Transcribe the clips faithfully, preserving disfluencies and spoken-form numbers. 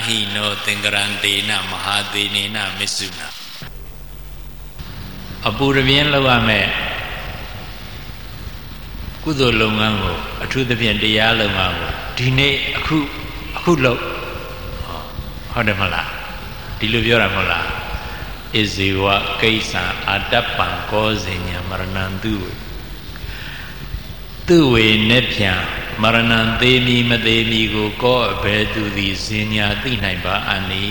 hī no tinkarantena mahadhenena missuna အပူတပြင်းလောက်ရမယ်ကုသိုလ်လုပ်ငန်းကိုအထူးသဖြင့်တရားလုပ်ငန်းကိုဒီနေ့အခုအခုလုပ်ဟုတ်တယ်မလားဒီလိုပြောတာမဟုတ်လားဣဇေဝကိစ္ဆံအတ္တပံကောဇိညာမရဏံသူသူဝေနဲ့ဖြံမရဏံသေးမီမသေးမီကိုကောအဘယ်သူသည်ဇင်ညာသိနိုင်ပါအနိ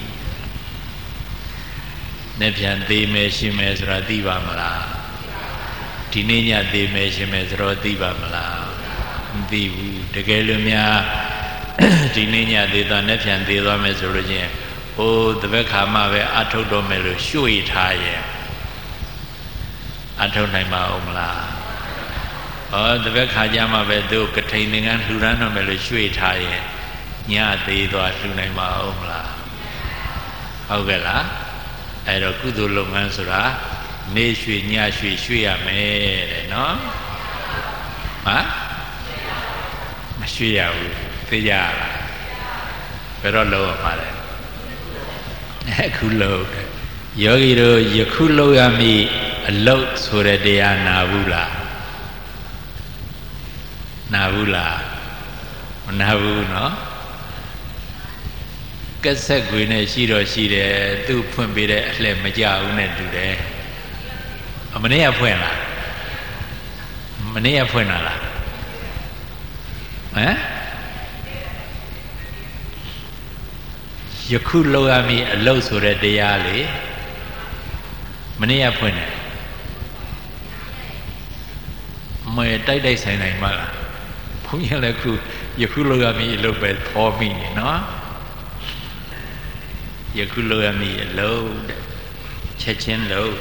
နဲ့ဖြံသေးမယ်ရှင်မယ်ဆိုတာသိပါမလားဒီနေ့ညသေးမယ်ရှင်မယ်ဆိုတော့သိပါမလားမသိဘူးတကယ်လို့များဒီနေ့ညသေးသွားနဲ့ဖြံသေးသွားမယ်ဆိုလို့ချင်းဟိုတပည့်ခါမှပဲအထုတ်တော့မယ်လို့ရွှေ့ထားရဲ့အထုတ်နိုင်ပါဦးမလားဟောတပည့်ခါကြမှာပဲသူကထိန်သင်္ကန်းလှူဒန်းတော့မယ်လို့ရွှေ့ထားရဲ့ညသေးသွားလှူနိုင်ပါဦးမလားဟုတ်ကဲ့လားအဲ့တော့ကုသိုလ်လုပ်ငန်းဆိုတာနေရွှေညရွှေရွှေ့ရမယ်တဲ့နော်ဟမ်မရွှေ့ရဘူးသိကြလားဘယ်တော့လုပ်ရမှာလဲအခုလုပ်တယ်ယောဂီတို့ယခုလုပ်ရမည့်အလုပ်ဆိုတဲ့တရားနာဘူးလားနာဘူးလားမနာဘူးနော်ကက်ဆက်ခွေနဲ့ရှိတော့ရှိတယ်သူ့ဖွင့်ပေးတဲ့အလှည့်မကြဘူးနဲ့တူတယ်အမနေ့ကဖွင့်လားမနေ့ကဖွင့်လာလားဟမ်ယခုလောက်ရမည့်အလုပ်ဆိုတဲ့တရားလေမနေ့ကဖွင့်တယ်မဲတိုက်တိုက်ဆိုင်ဆိုင်မလားဘုန်းကြီးလည်းခုယခုလောက်ရမည့်အလုပ်ပဲဖော်မိနေနော်ယခုလောက်ရမည့်အလုပ်ချက်ချင်းလုပ်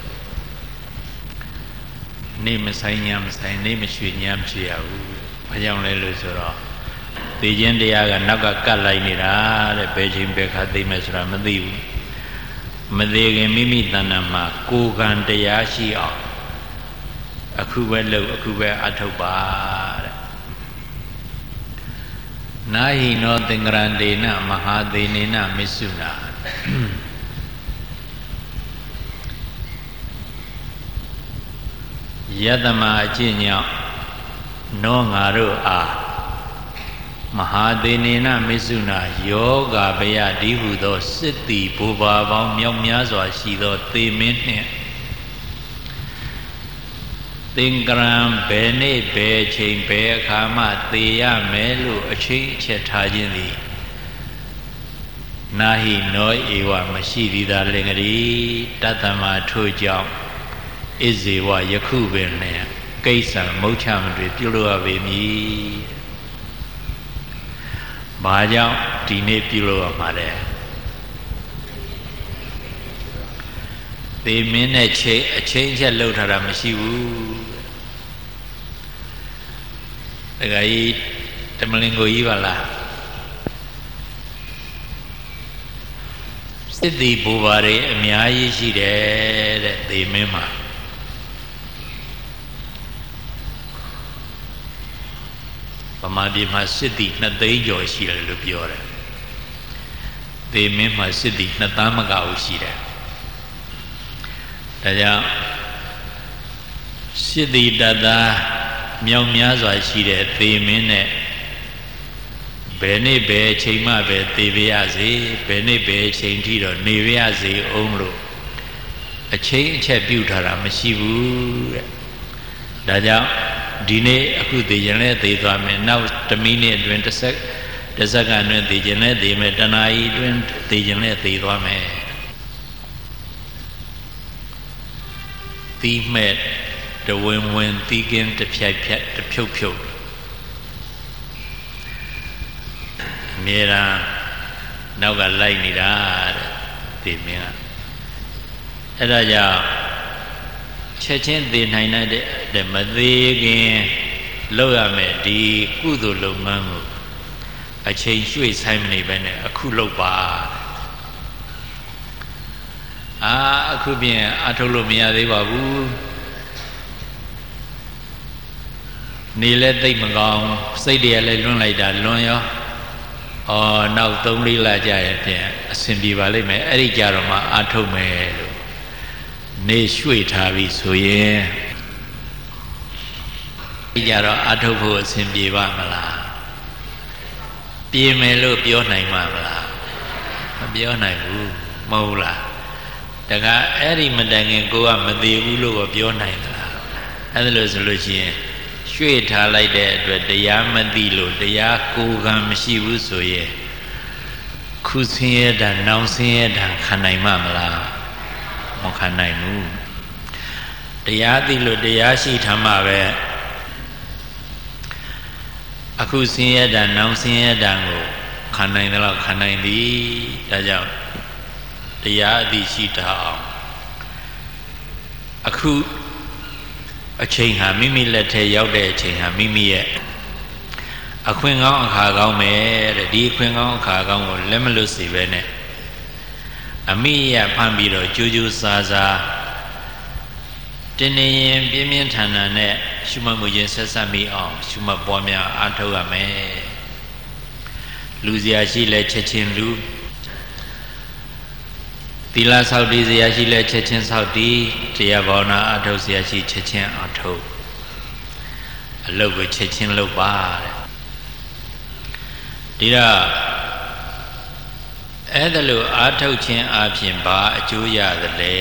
နေမဆိုင်ညာမဆိုင်နေမရွှေညာမရွှေရဘူးဘာကြောင့်လဲလို့ဆိုတော့သိခြင်းတရားကနောက်ကကတ်လိုက်နေတာတဲ့ဘယ်ချိန်ဘယ်ခါသိမယ်ဆိုတာမသိဘူးမသိခင်မိမိတဏ္ဍာမှာကိုယ်ကံတရားရှိအောင်အခုပဲလုပ်အခုပဲအထုတ်ပါတဲ့နာဟိနောသင်္ကရန္တေနမဟာသေနေနမစ္ဆုနာယတမအကျင့်ကြောင့်နောငါတို့အားမဟာသေနေနမစ္ဆုနာယောဂဗယဒီဟုသောစစ်တီဘူပါပေါင်းမြောက်များစွာရှိသောသေမင်းနှင့်သင်္ကရံဘယ်နေ့ဘယ်ချိန်ဘယ်အခါမှသေရမယ်လို့အချိန်အချက်ထားခြင်းသည်နာဟိနောဧဝမရှိသည်သာလင်္ကတိတတ္တမထို့ကြောင့်ဣဇေဝယခုပင်နှင့်ကိစ္စံမုတ်ချမတွေပြုလို့ရပေမည်။ဘာကြောင့်ဒီနေ့ပြုလို့ရမှာလဲ။သေမင်းနဲ့ချိန်အချိန်ချက်လှုပ်ထားတာမရှိဘူး။တခါကြီးတမလင်ကိုကြီးပါလား။စစ်တီဘူပါတွေအများကြီးရှိတယ်တဲ့သေမင်းမှာဗမာပြည်မှာစစ်တီနှစ်သိန်းကျော်ရှိတယ်လို့ပြောတယ်သေမင်းမှာစစ်တီနှစ်သန်းမကဘူးရှိတယ်ဒါကြောင့်စစ်တီတသားမြောက်များစွာရှိတဲ့သေမင်းနဲ့ဘယ်နေ့ဘယ်အချိန်မှပဲသေပါရစေဘယ်နေ့ဘယ်အချိန်ထိတော့နေပါရစေအောင်လို့အချိန်အချက်ပြုထားတာမရှိဘူးတဲ့ဒါကြောင့်ဒီနေ့အခုသိရင်လည်းသိသွားမယ်နောက်တစ်မိနစ်အတွင်းတစ်စက်တစ်စက္ကန့်အတွင်းသိရင်လည်းသိမယ်တနာရီအတွင်းသိရင်လည်းသိသွားမယ်သီးမဲ့တဝင်းဝင်းသီးကင်းတစ်ဖြိုက်ဖြက်တစ်ဖြုတ်ဖြုတ်အမြဲတမ်းနောက်ကလိုက်နေတာတဲ့သိမင်းကအဲ့ဒါကြောင့်ချက်ချင်းသိနိုင်တဲ့မသေးခင်လုပ်ရမယ်ဒီကုသိုလ်လုပ်ငန်းကိုအချိန်ရွှေ့ဆိုင်မနေပဲနဲ့အခုလုပ်ပါအာအခုပြင်အထုတ်လို့မရသေးပါဘူးနေလဲသိမကောင်းစိတ်တည်းလည်းလွန်းလိုက်တာလွန်ရောအော်နောက်သုံးလေးလကြာရင်ပြန်အဆင်ပြေပါလိမ့်မယ်အဲ့ဒီကြတော့မှအာထုတ်မယ်လို့နေရွှေ့ထားပြီဆိုရင်ဒီကြတော့အာထုတ်ဖို့အဆင်ပြေပါမလားပြေမယ်လို့ပြောနိုင်မှာမလားမပြောနိုင်ဘူးမဟုတ်လားတကယ်အဲ့ဒီမတိုင်ခင်ကိုကမသေးဘူးလို့ပြောနိုင်သလားအဲ့ဒါလို့ဆိုလို့ရှိရင်ရွှေ့ထားလိုက်တဲ့အတွက်တရားမသိလို့တရားကိုယ်ကံမရှိဘူးဆိုရင်ခုဆင်းရဲတာနောင်ဆင်းရဲတာခံနိုင်မှာမလားမခံနိုင်ဘူးတရားသိလို့တရားရှိထားမှာပဲအခုဆင်းရဲတာနောင်ဆင်းရဲတာကိုခံနိုင်တယ်လို့ခံနိုင်သည်ဒါကြောင့်တရားအသိရှိထားအောင်အခုအချိန်ဟာမိမိလက်ထဲရောက်တဲ့အချိန်ဟာမိမိရဲ့အခွင့်ကောင်းအခါကောင်းပဲတဲ့ဒီအခွင့်ကောင်းအခါကောင်းကိုလက်မလွတ်စေပဲနဲ့အမိရဖမ်းပြီးတော့ကြိုးကြိုးစားစားတင်းနေရင်ပြင်းပြင်းထန်ထန်နဲ့ရှုမှတ်မှုချင်းဆက်ဆက်မိအောင်ရှုမှတ်ပွားများအားထုတ်ရမယ်လူစရာရှိလဲချက်ချင်းလူသီလဆောက်တည်စရာရှိလဲချက်ချင်းဆောက်တည်တရားဘာဝနာအထုတ်စရာရှိချက်ချင်းအထုတ်အလုပ်ကိုချက်ချင်းလုပ်ပါတဲ့ဒီတော့အဲ့ဒါလို့အထုတ်ခြင်းအပြင်ဘာအကျိုးရသလဲ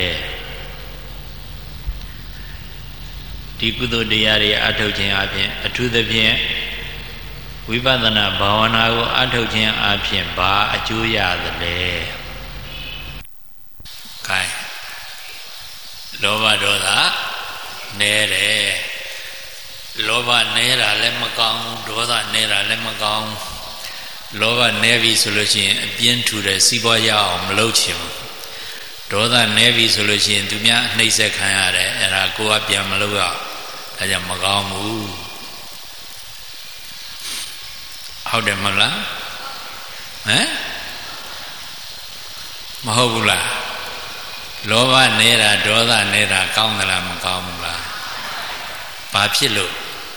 ဒီကုသိုလ်တရားတွေအထုတ်ခြင်းအပြင်အထူးသဖြင့်ဝိပဿနာဘာဝနာကိုအထုတ်ခြင်းအပြင်ဘာအကျိုးရသလဲခိုင်းလောဘဒေါသနဲတယ်လောဘနဲတာလည်းမကောင်းဒေါသနဲတာလည်းမကောင်းလောဘနဲပြီဆိုလို့ရှိရင်အပြင်းထူတဲ့စီးပွားရအောင်မလုပ်ချင်ဘူးဒေါသနဲပြီဆိုလို့ရှိရင်သူများနှိပ်စက်ခံရတယ်အဲ့ဒါကိုကပြန်မလုပ်ရဒါကြောင့်မကောင်းဘူးဟုတ်တယ်မလားဟမ်မဟုတ်ဘူးလားလောဘနေတာဒေါသနေတာကောင်းသလားမကောင်းဘူးလားဘာဖြစ်လို့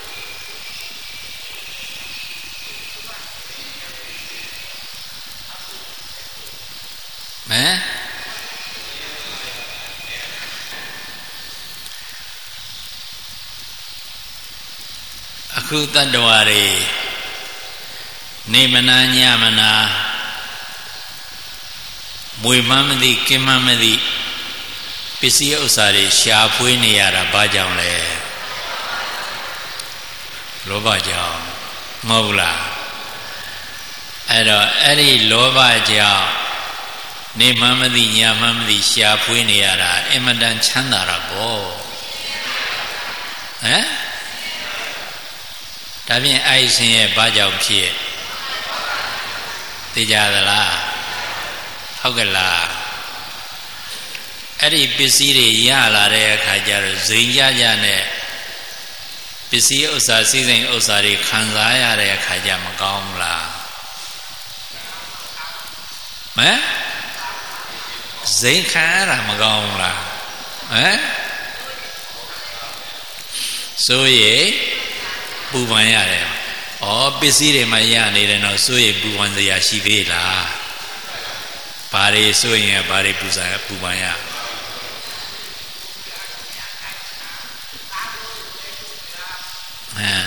ဟမ်အခုတတ္တဝါတွေနေမနာညမနာမွေမှန်းမသိကင်းမှန်းမသိပစ္စည်းဥစ္စာတွေရှာဖွေးနေရတာဘာကြောင့်လဲလောဘကြောင့်မဟုတ်လားအဲ့တော့အဲ့ဒီလောဘကြောင့်နေမှန်းမသိညမှန်းမသိရှာဖွေးနေရတာအင်မတန်ချမ်းသာတာပေါ့ဟမ်ဒါဖြင့်အဲ့ဆင်းရဲဘာကြောင့်ဖြစ်သိကြသလားဟုတ်ကဲ့လားအဲ့ဒီပစ္စည်းတွေရလာတဲ့အခါကျတော့ဇိမ်ကြကြနဲ့ပစ္စည်းဥစ္စာစည်းစိမ်ဥစ္စာတွေခံစားရတဲ့အခါကျမကောင်းဘူးလားဟမ်ဇိမ်ခံရတာမကောင်းဘူးလားဟမ်ဆိုရပူပန်ရတယ်ဩပစ္စည်းတွေမှရနေတယ်တော့ဆိုရပူပန်စရာရှိသေးလားဘာတွေဆိုရင်ဘာတွေပူစားပူပန်ရဟမ်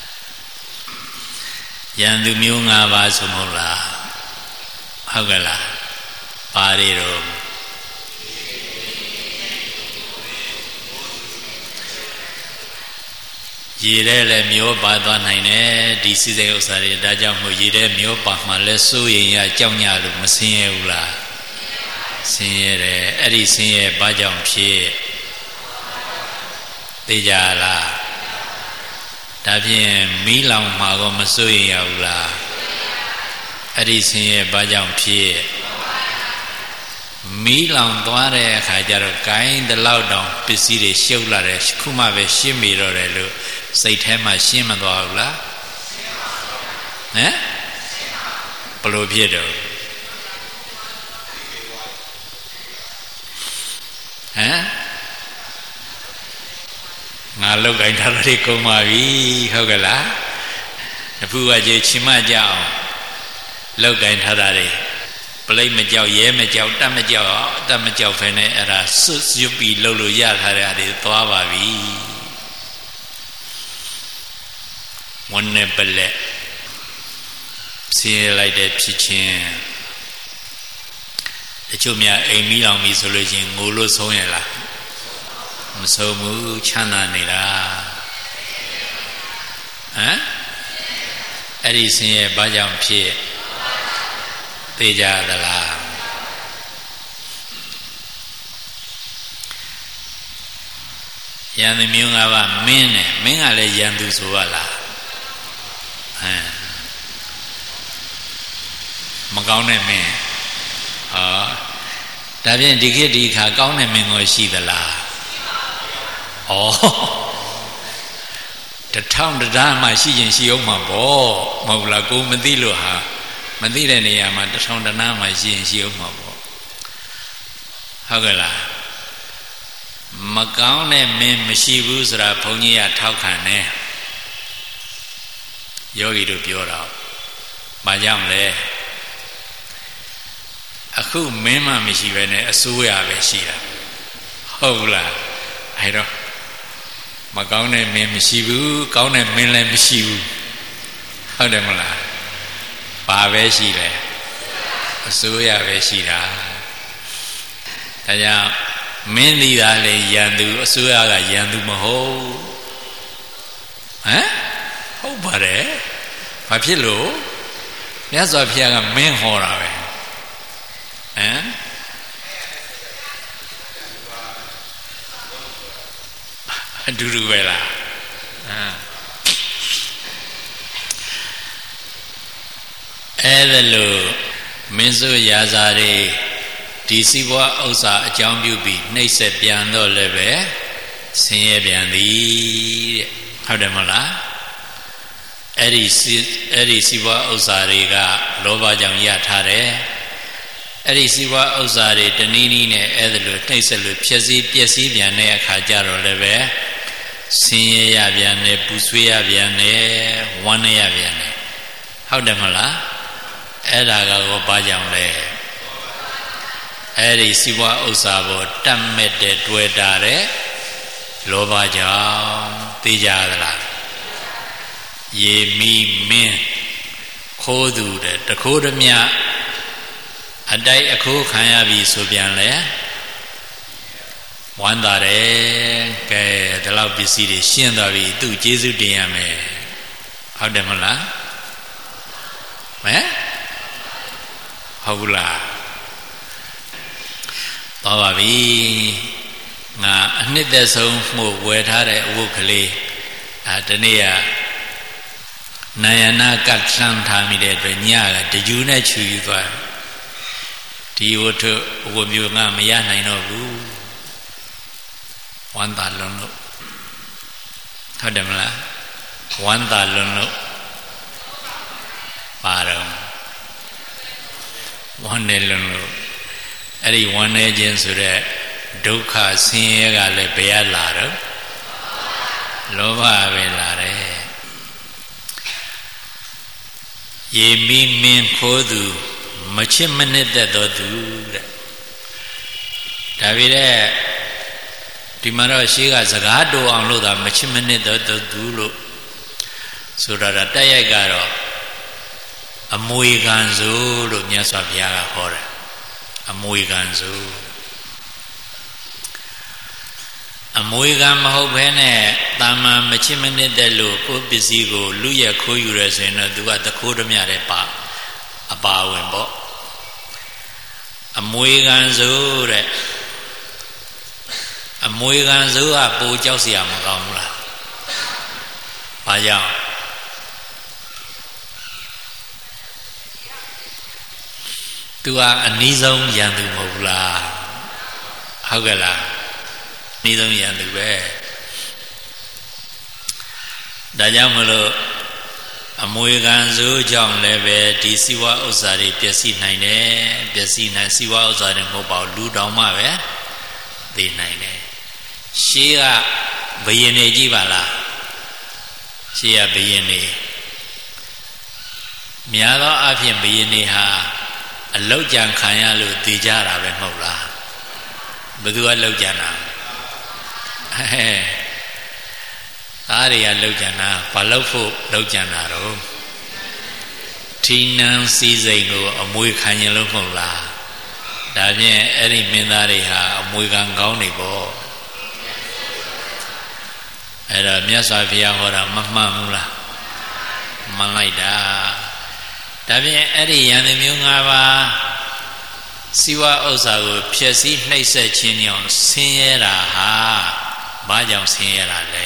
ရန်သူမျိုး၅ပါးဆိုမဟုတ်လားဟုတ်ကဲ့လားဘာတွေတော့ရေထဲလည်းမျောပါသွားနိုင်တယ်ဒီစိစိတ်ဥစ္စာတွေဒါကြောင့်မို့ရေထဲမျောပါမှလည်းစိုးရင်ရကြောက်ညလို့မဆင်းရဲဘူးလားဆင်းရဲတယ်အဲ့ဒီဆင်းရဲဘာကြောင့်ဖြစ်သိကြလားဒါဖြင့်မီးလောင်မှာကောမစိုးရင်ရဘူးလားအဲ့ဒီဆင်းရဲဘာကြောင့်ဖြစ်မီးလောင်သွားတဲ့အခါကျတော့ဂိုင်းတလောက်တောင်ပစ္စည်းတွေရှုပ်လာတယ်ခုမှပဲရှင်းမိတော့တယ်လို့စိတ်ထဲမှာရှင်းမသွားဘူးလားဟမ်ဘလို့ဖြစ်တော့ဟမ်ငါလောက်ကိုင်းထားတယ်ကုန်ပါပြီဟုတ်ကဲ့လားတပူကကြီးချီမကြအောင်လောက်ကိုင်းထားတာတွေပလိတ်မကြောက်ရဲမကြောက်တတ်မကြောက်တတ်မကြောက်ဖ ೇನೆ အဲ့ဒါစွတ်ရွတ်ပြီးလှုပ်လို့ရထားတဲ့အဲ့ဒါသွားပါပြီဝန်းနေပလက်ဆင်းရဲလိုက်တဲ့ဖြစ်ချင်းတချို့များအိမ်မီးလောင်ပြီဆိုလို့ချင်းငိုလို့ဆုံးရလားမဆုံးဘူးချမ်းသာနေတာဟမ်အဲ့ဒီဆင်းရဲဘာကြောင့်ဖြစ်သိကြသလားရန်သူမျိုးငါးပါးမင်းနဲ့မင်းကလည်းရန်သူဆိုရလားဟမ်မကောင်းတဲ့မင်းဟောဒါဖြင့်ဒီခေတ်ဒီခါကောင်းတဲ့မင်းကိုရှိသလားဩတထောင်တရားမှရှိရင်ရှိအောင်မှာပေါ့မဟုတ်လားကိုမသိလို့ဟာမသိတဲ့နေရာမှာတထောင်တရားမှရှိရင်ရှိအောင်မှာပေါ့ဟုတ်ကဲ့လားမကောင်းတဲ့မင်းမရှိဘူးဆိုတာဘုန်းကြီးကထောက်ခံတယ်ယောဂီတို့ပြောတော့ဘာကြောင့်လဲအခုမင်းမှမရှိပဲနဲ့အစိုးရပဲရှိတာဟုတ်လားအဲ့တော့မကောင်းတဲ့မင်းမရှိဘူးကောင်းတဲ့မင်းလည်းမရှိဘူးဟုတ်တယ်မလားဘာပဲရှိလဲအစိုးရပဲရှိတာဒါကြောင့်မင်းသိတာလေရန်သူအစိုးရကရန်သူမဟုတ်ဟမ်ဟုတ်ပါတယ်ဘာဖြစ်လို့မြတ်စွာဘုရားကမင်းဟောတာပဲဟမ်အတူတူပဲလားဟမ်အဲ့ဒါလို့မင်းစုရာဇာတွေဒီစီးပွားဥစ္စာအကြောင်းပြုပြီးနှိပ်စက်ပြန်တော့လည်းပဲဆင်းရဲပြန်သည်တဲ့ဟုတ်တယ်မလားအဲ့ဒီအဲ့ဒီစီးပွားဥစ္စာတွေကလောဘကြောင့်ရထားတယ်အဲ့ဒီစီးပွားဥစ္စာတွေတနည်းနည်းနဲ့အဲ့ဒါလို့နှိပ်စက်လို့ဖြည့်စည်းပျက်စီးပြန်တဲ့အခါကျတော့လည်းပဲဆင်းရဲရပြန်တယ်ပူဆွေးရပြန်တယ်ဝမ်းနည်းရပြန်တယ်ဟုတ်တယ်မလားအဲ့ဒါကောဘာကြောင့်လဲအဲ့ဒီစီးပွားဥစ္စာပေါ်တတ်မဲ့တဲ့တွေ့တာတဲ့လောဘကြောင့်သိကြသလားရေမီမင်းခိုးသူတဲ့တခိုးဓမြအတိုက်အခိုးခံရပြီဆိုပြန်လဲဝမ်းသာတယ်ကဲဒီလောက်ပစ္စည်းတွေရှင်းသွားပြီသူ့ကျေးဇူးတင်ရမယ်ဟုတ်တယ်မလားဟမ်ဟုတ်ဘူးလားသွားပါပြီငါအနှစ်သက်ဆုံးမှုဝယ်ထားတဲ့အဝတ်ကလေးအဲတနေ့ကနာယနာကတ်လှမ်းထားမိတဲ့အတွက်ညကတကြူနဲ့ချူယူသွားဒီဝတ္ထုအဝတ်မျိုးငါမရနိုင်တော့ဘူးဝမ်းသာလွန်လို့ဟုတ်တယ်မလားဝမ်းသာလွန်လို့ပါတော့ဝမ်းနေလွန်လို့အဲ့ဒီဝမ်းနေခြင်းဆိုတဲ့ဒုက္ခဆင်းရဲကလည်းဘယ်လာတော့လောဘပဲလာတယ်ရေမီမင်းခိုးသူမချစ်မနစ်သက်တော်သူတဲ့ဒါပေမဲ့ဒီမှာတော့ရှေးကစကားတိုးအောင်လို့သာမချစ်မနစ်တော်သူလို့ဆိုတာတက်ရိုက်ကတော့အမွေခံစုလို့မြတ်စွာဘုရားကဟောတယ်အမွေခံစုအမွေခံမဟုတ်ဘဲနဲ့တာမန်မချစ်မနစ်တဲ့လို့ကိုယ်ပစ္စည်းကိုလူရက်ခိုးယူရဲဆိုရင်တော့သူကတခိုးဓမြတဲ့ပါအပါဝင်ပေါ့အမွေခံစုတဲ့အမွေခံစုကပိုကြောက်เสียမကောင်းဘူးလားဘာကြောင့်သူကအနည်းဆုံးရန်သူမဟုတ်ဘူးလားဟုတ်ကဲ့လားအနည်းဆုံးရန်သူပဲဒါကြောင့်မလို့အမွေခံစိုးကြောင့်လည်းပဲဒီစီဝါဥစ္စာတွေပျက်စီးနိုင်တယ်ပျက်စီးနိုင်စီဝါဥစ္စာတွေမဟုတ်ပါဘူးလူတောင်မှပဲသိနိုင်တယ်ရှေးကဘယင်နေကြည့်ပါလားရှေးကဘယင်နေများသောအားဖြင့်ဘုရင်တွေဟာအလောက်ကြံခံရလို့တည်ကြတာပဲမဟုတ်လားဘယ်သူကလောက်ကြံတာအဲသားတွေကလောက်ကြံတာဘာလို့ဖို့လောက်ကြံတာတော့ထီနန်းစည်းစိမ်ကိုအမွေခံရင်လို့မဟုတ်လားဒါဖြင့်အဲ့ဒီမင်းသားတွေဟာအမွေခံကောင်းနေပေါ့အဲ့တော့မြတ်စွာဘုရားဟောတာမမှန်ဘူးလားမှန်လိုက်တာဒါဖြင့်အဲ့ဒီယန္တမျိုး၅ပါးစီဝဥစ္စာကိုဖျက်ဆီးနှိပ်စက်ခြင်းကြောင့်ဆင်းရဲတာဟာဘာကြောင့်ဆင်းရဲတာလဲ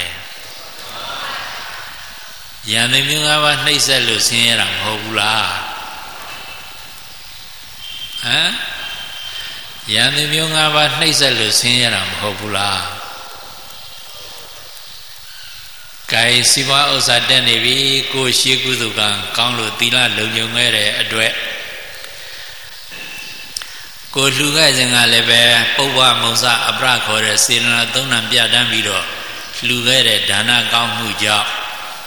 ယန္တမျိုး၅ပါးနှိပ်စက်လို့ဆင်းရဲတာမဟုတ်ဘူးလားဟမ်ယန္တမျိုး၅ပါးနှိပ်စက်လို့ဆင်းရဲတာမဟုတ်ဘူးလားကဲစီးပွားဥစ္စာတက်နေပြီကိုရှိကုသကံကောင်းလို့သီလလုံခြုံခဲ့တဲ့အတွက်ကိုလှူခဲ့ခြင်းကလည်းပဲပုဗ္ဗမုံစအပရခေါ်တဲ့စေတနာသုံးဏပြဋ္ဌာန်းပြီးတော့လှူခဲ့တဲ့ဒါနကောင်းမှုကြောင့်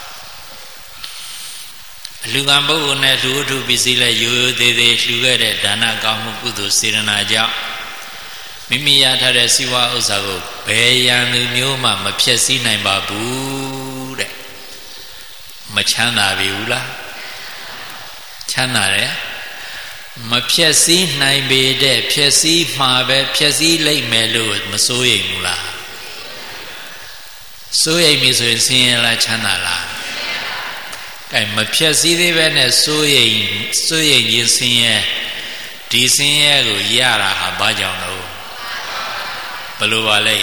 အလှူကံပုဂ္ဂိုလ်နဲ့လှူဝတ္ထုပစ္စည်းလည်းရိုးရိုးသေးသေးလှူခဲ့တဲ့ဒါနကောင်းမှုကုသိုလ်စေတနာကြောင့်မိမိရထားတဲ့စီးပွားဥစ္စာကိုဘယ်ရန်သူမျိုးမှမဖျက်ဆီးနိုင်ပါဘူးတဲ့မချမ်းသာပြီဘူးလားချမ်းသာတယ်မဖျက်ဆီးနိုင်ပေတဲ့ဖျက်ဆီးမှာပဲဖျက်ဆီးလိုက်မယ်လို့မစိုးရိမ်ဘူးလားစိုးရိမ်ပြီဆိုရင်ဆင်းရဲလားချမ်းသာလားအဲမဖျက်ဆီးသေးပဲနဲ့စိုးရိမ်စိုးရိမ်ခြင်းဆင်းရဲဒီဆင်းရဲကိုရတာဟာဘာကြောင့်လို့ဘယ်လိုပါလဲ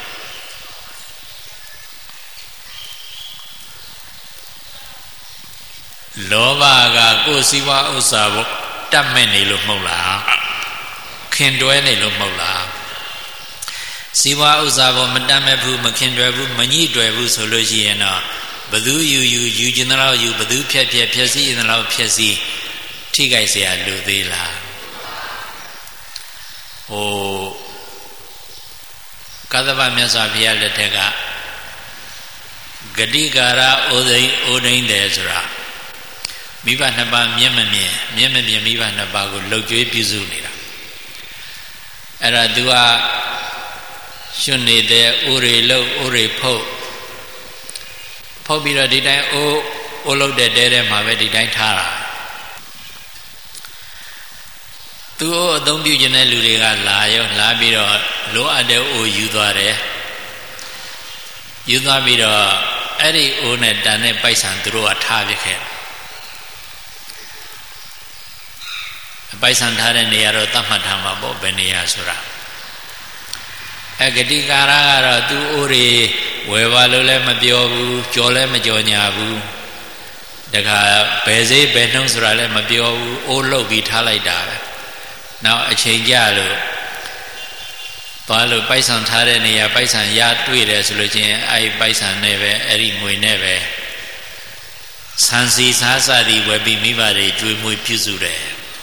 လောဘကကိုယ်စီးပွားဥစ္စာကိုတတ်မဲ့နေလို့မဟုတ်လားခင်တွဲနေလို့မဟုတ်လားစီးပွားဥစ္စာကိုမတတ်မဲ့ဘူးမခင်တွဲဘူးမညှိတွဲဘူးဆိုလို့ရှိရင်တော့ဘသူယူယူယူကျင်တဲ့လောက်ယူဘသူဖြက်ဖြက်ဖြက်စီးတဲ့လောက်ဖြက်စီးထိခိုက်เสียလူသေးလားဟိုကသဗ္ဗမြတ်စွာဘုရားလက်ထက်ကဂတိကာရဩဒိဩဒိန်တယ်ဆိုတာမိဘနှစ်ပါးမျက်မမြင်မျက်မမြင်မိဘနှစ်ပါးကိုလှုပ်ကြွေးပြုစုနေတာအဲ့ဒါ तू ကရွှတ်နေတဲ့ဥရိလုံဥရိဖုတ်ဖုတ်ပြီးတော့ဒီတိုင်းအိုးအိုးလုတ်တဲ့တဲထဲမှာပဲဒီတိုင်းထားတာသူ့အသုံးပြုခြင်းတဲ့လူတွေကလာရောလာပြီးတော့လိုအပ်တဲ့အိုးယူသွားတယ်ယူသွားပြီးတော့အဲ့ဒီအိုးနဲ့တန်တဲ့ပိုက်ဆံသူတို့ကထားပြခဲ့ပိုက်ဆံထားတဲ့နေရာတော့သတ်မှတ်ထားမှာပေါ့ဘယ်နေရာဆိုတာအဂတိကာရကတော့သူ့အိုးတွေဝယ်ပါလို့လည်းမပြောဘူးကြော်လည်းမကြော်ညာဘူးတခါဘယ်စေးဘယ်နှုံးဆိုတာလည်းမပြောဘူးအိုးလုတ်ပြီးထားလိုက်တာပဲနောက်အချိန်ကြလို့သွားလို့ပိုက်ဆံထားတဲ့နေရာပိုက်ဆံရတွေ့တယ်ဆိုလို့ချင်းအဲ့ဒီပိုက်ဆံနဲ့ပဲအဲ့ဒီငွေနဲ့ပဲဆန်းစီစားစသည်ဝယ်ပြီးမိဘတွေကြွေးမွေးပြုစုတယ်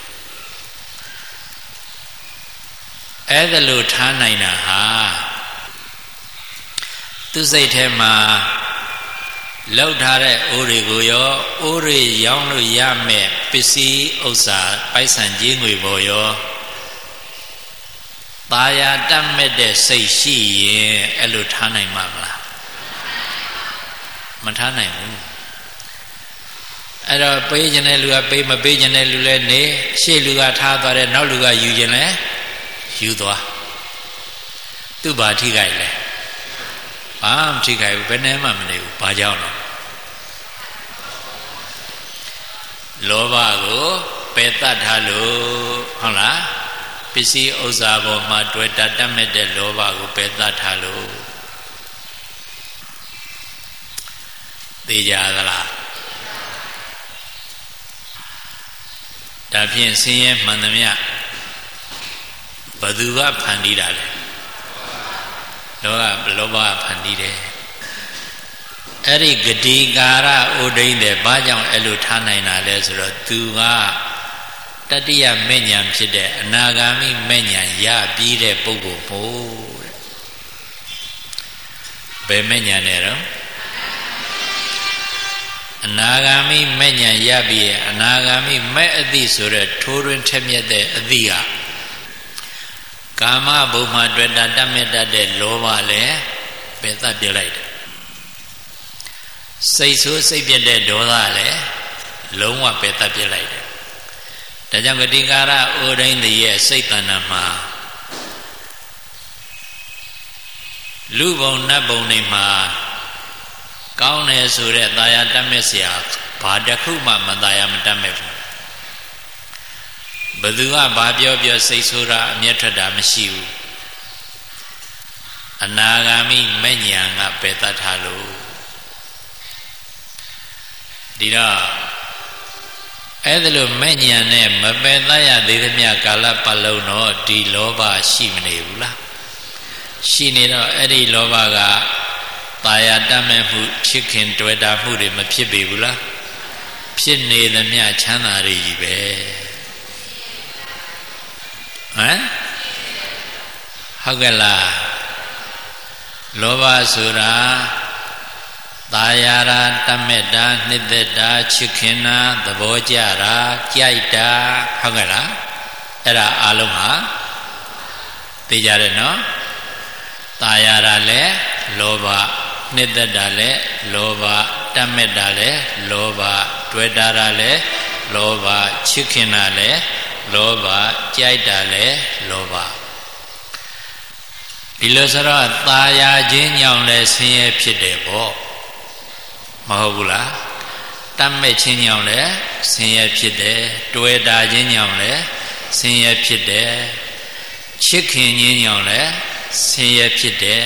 အဲ့ဒါလို့ထားနိုင်တာဟာသူစိတ်ထဲမှာလောက်ထားတဲ့အိုးတွေကိုရောအိုးတွေရောင်းလို့ရမယ်ပစ္စည်းဥစ္စာပိုက်ဆံကြီးငွေပေါ်ရောตาယာတတ်မဲ့တဲ့စိတ်ရှိရင်အဲ့လိုထားနိုင်မှာမလားမထားနိုင်ဘူးအဲ့တော့ပေးခြင်းတဲ့လူကပေးမပေးခြင်းတဲ့လူလည်းနေရှေ့လူကထားသွားတယ်နောက်လူကယူခြင်းလည်းယူသွားသူ့ဘာထိခိုက်လဲဘာမှမထိခိုက်ဘူးဘယ်နဲ့မှမနေဘူးဘာကြောင့်လဲလောဘကိုပယ်တတ်ထားလို့ဟုတ်လားပစ္စည်းဥစ္စာပေါ်မှာတွေ့တတ်တတ်မဲ့တဲ့လောဘကိုပယ်တတ်ထားလို့သိကြသလားဒါဖြင့်ဆင်းရဲမှန်သမျှဘသူကဖန်တီးတာလဲလောကလောဘဖန်တီးတယ်အဲ့ဒီဂတိကာရဥဒိန်တဲ့ဘာကြောင့်အဲ့လိုထားနိုင်တာလဲဆိုတော့သူကတတိယမဲ့ညာဖြစ်တဲ့အနာဂါမိမဲ့ညာရပြီးတဲ့ပုဂ္ဂိုလ်ပို့တဲ့ဘယ်မဲ့ညာနဲ့တော့အနာဂါမိမဲ့ညာရပြီအနာဂါမိမဲ့အသိဆိုတဲ့ထိုးတွင်ထက်မြက်တဲ့အသိကကာမဘုံမှာတွေ့တာတတ်မြတ်တတ်တဲ့လောဘလည်းပယ်သတ်ပြလိုက်တယ်စိတ်ဆိုးစိတ်ပြတ်တဲ့ဒေါသလည်းလုံးဝပယ်သတ်ပြလိုက်တယ်ဒါကြောင့်ဂတိကာရအိုဒိန်းတည်းရဲ့စိတ်တဏ္ဍာမှာလူဘုံနတ်ဘုံတွေမှာကောင်းတယ်ဆိုတဲ့သာယာတတ်မဲ့เสียဘာတစ်ခုမှမသာယာမတတ်မဲ့ဘူးဘယ်သူကဘာပြောပြောစိတ်ဆိုးတာအမျက်ထွက်တာမရှိဘူးအနာဂါမိမဲ့ညာကပယ်တတ်ထားလို့ဒီတော့အဲ့ဒါလို့မဲ့ညာနဲ့မပယ်တတ်ရသေးသမျှကာလပတ်လုံးတော့ဒီလောဘရှိမနေဘူးလားရှိနေတော့အဲ့ဒီလောဘကตายတတ်မဲ့မှုဖြစ်ခင်တွေ့တာမှုတွေမဖြစ်ပေဘူးလားဖြစ်နေသမျှချမ်းသာတွေကြီးပဲဟမ်ဟုတ်ကဲ့လားလောဘဆိုတာตายရာတတ်မဲ့တာနှစ်သက်တာချစ်ခင်တာသဘောကျတာကြိုက်တာဟုတ်ကဲ့လားအဲ့ဒါအလုံးဟာသိကြတယ်နော်ตายရာလည်းလောဘနှစ်သက်တာလည်းလောဘတတ်မဲ့တာလည်းလောဘတွေ့တာလည်းလောဘချစ်ခင်တာလည်းလောဘကြိုက်တာလည်းလောဘဒီလိုဆိုတော့ตาယာခြင်းကြောင့်လည်းဆင်းရဲဖြစ်တယ်ပေါ့မဟုတ်ဘူးလားတတ်မဲ့ခြင်းကြောင့်လည်းဆင်းရဲဖြစ်တယ်တွေ့တာခြင်းကြောင့်လည်းဆင်းရဲဖြစ်တယ်ချစ်ခင်ခြင်းကြောင့်လည်းဆင်းရဲဖြစ်တယ်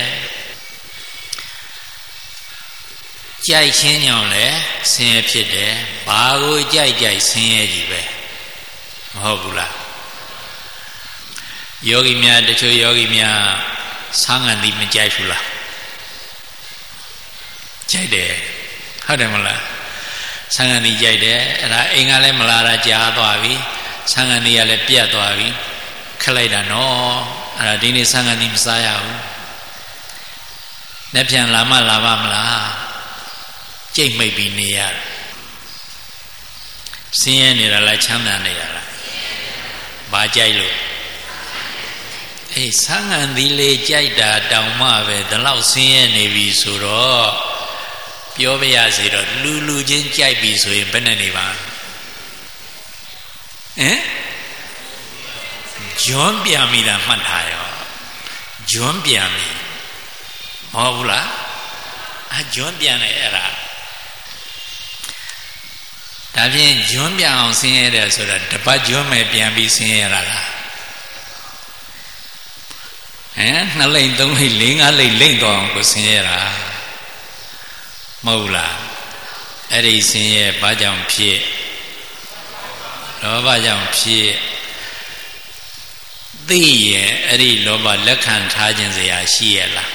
ကြိုက်ခြင်းကြောင့်လည်းဆင်းရဲဖြစ်တယ်ဘာကိုကြိုက်ကြိုက်ဆင်းရဲကြီးပဲမဟုတ်ဘူးလားယောဂီများတချို့ယောဂီများဆာငံတိမကြိုက်ဘူးလားကြိုက်တယ်ဟုတ်တယ်မလားဆာငံတိကြိုက်တယ်အဲ့ဒါအိမ်ကလည်းမလာတာကြားသွားပြီဆာငံတိကလည်းပြတ်သွားပြီခက်လိုက်တာနော်အဲ့ဒါဒီနေ့ဆာငံတိမစားရဘူးလက်ပြန်လာမလာပါမလားကြိတ်မိတ်ပြီးနေရဆင်းရဲနေတာလားချမ်းသာနေရလားဘာကြိုက်လို့အေးဆန်းငံသီးလေးကြိုက်တာတောင်မှပဲဒီလောက်ဆင်းရဲနေပြီဆိုတော့ပြောပြရစီတော့လူလူချင်းကြိုက်ပြီဆိုရင်ဘယ်နဲ့နေပါဟမ်ဂျွန်းပြန်မိတာမှတ်ထားရောဂျွန်းပြန်မိမဟုတ်ဘူးလားအဂျွန်းပြန်တယ်အဲ့ဒါဒါဖြင့်ဂျွန်းပြန်အောင်ဆင်းရဲတယ်ဆိုတာတပတ်ဂျွန်းမဲ့ပြန်ပြီးဆင်းရဲရတာလားဟမ်နှစ်လိမ့်သုံးလိမ့်လေးငါးလိမ့်လိမ့်တော့အောင်ကိုဆင်းရဲတာမဟုတ်လားအဲ့ဒီဆင်းရဲဘာကြောင့်ဖြစ်လောဘကြောင့်ဖြစ်သိရင်အဲ့ဒီလောဘလက်ခံထားခြင်းစရာရှိရလား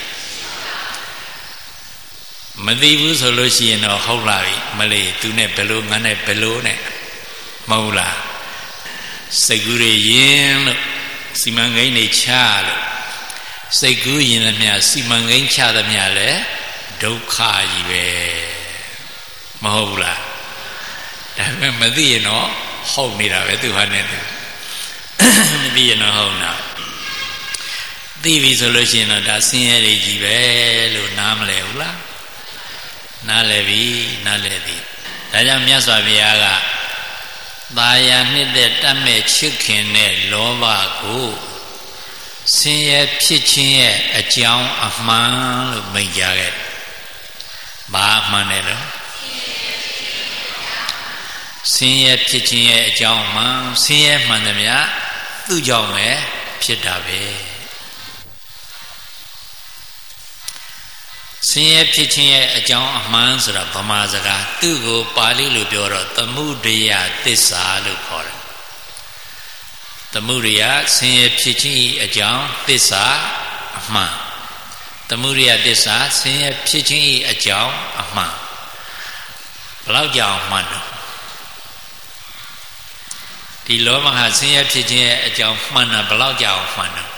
မသိဘူးဆိုလို့ရှိရင်တော့ဟုတ်လာပြီမလေးသူနဲ့ဘယ်လိုငါနဲ့ဘယ်လိုနဲ့မဟုတ်လားစိတ်ကူးရရင်လို့စီမံကိန်းတွေချလို့စိတ်ကူးရင်လည်းမြစီမံကိန်းချသမျှလဲဒုက္ခကြီးပဲမဟုတ်ဘူးလားဒါပေမဲ့မသိရင်တော့ဟုတ်နေတာပဲသူဟာနဲ့သူမသိရင်တော့ဟုတ်တာသိပြီဆိုလို့ရှိရင်တော့ဒါဆင်းရဲတွေကြီးပဲလို့နားမလဲဘူးလားနားလည်ပြီနားလည်ပြီဒါကြောင့်မြတ်စွာဘုရားကသာယာနှစ်သက်တတ်မဲ့ချစ်ခင်တဲ့လောဘကိုဆင်းရဲဖြစ်ခြင်းရဲ့အကြောင်းအမှန်လို့မိန့်ကြားခဲ့ဘာအမှန်လဲလို့ဆင်းရဲဖြစ်ခြင်းရဲ့အကြောင်းမှန်ဆင်းရဲမှန်တယ်များသူ့ကြောင့်ပဲဖြစ်တာပဲဆင်းရဲဖြစ်ခြင်းရဲ့အကြောင်းအမှန်ဆိုတာဗမာစကားသူ့ကိုပါဠိလိုပြောတော့သမုဒယသစ္စာလို့ခေါ်တယ်သမုဒယဆင်းရဲဖြစ်ခြင်းအကြောင်းသစ္စာအမှန်သမုဒယသစ္စာဆင်းရဲဖြစ်ခြင်းအကြောင်းအမှန်ဘယ်လောက်ကြောင်မှန်တော့ဒီလောဘဟာဆင်းရဲဖြစ်ခြင်းရဲ့အကြောင်းမှန်တာဘယ်လောက်ကြောင်မှန်တော့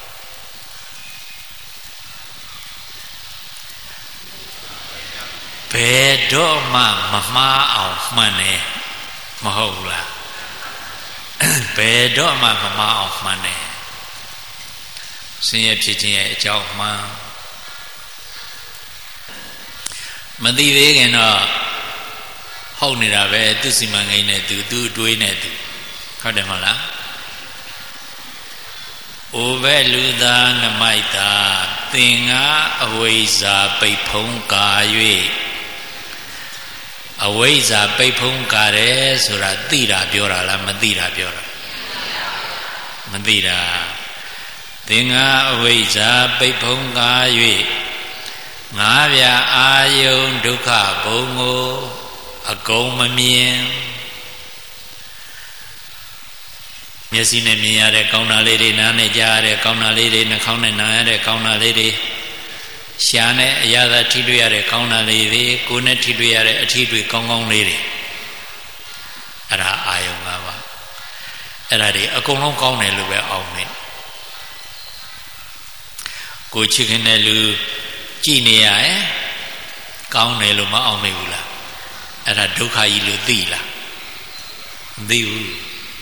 ဘယ်တော့မှမမှားအောင်မှန်တယ်မဟုတ်ဘူးလားဘယ်တော့မှမမှားအောင်မှန်တယ်ဆင်းရဲဖြစ်ခြင်းရဲ့အကြောင်းမှန်မသိသေးခင်တော့ဟုတ်နေတာပဲသူစီမံကိန်းနဲ့သူသူအတွေးနဲ့သူဟုတ်တယ်မဟုတ်လားအိုဘဲလူသားငမိုက်သာသင်္ကာအဝိဇ္ဇာပိတ်ဖုံးကာ၍အဝိဇ္ဇာပိတ်ဖုံးကာတယ်ဆိုတာသိတာပြောတာလားမသိတာပြောတာမသိတာသင်္ကာအဝိဇ္ဇာပိတ်ဖုံးကာ၍ငါးပြာအာယုန်ဒုက္ခဘုံကိုအကုန်မမြင်မျက်စိနဲ့မြင်ရတဲ့ကောင်းတာလေးတွေနားနဲ့ကြားရတဲ့ကောင်းတာလေးတွေနှာခေါင်းနဲ့နားရတဲ့ကောင်းတာလေးတွေရှားနဲ့အရသာထိတွေ့ရတဲ့ကောင်းတာလေးတွေကိုယ်နဲ့ထိတွေ့ရတဲ့အထိတွေ့ကောင်းကောင်းလေးတွေအဲ့ဒါအာယုံ၅ပါးအဲ့ဒါတွေအကုန်လုံးကောင်းတယ်လို့ပဲအောင်မယ်ကိုချစ်ခင်တဲ့လူကြည်နေရရင်ကောင်းတယ်လို့မအောင်မေဘူးလားအဲ့ဒါဒုက္ခကြီးလို့သိလားမသိဘူး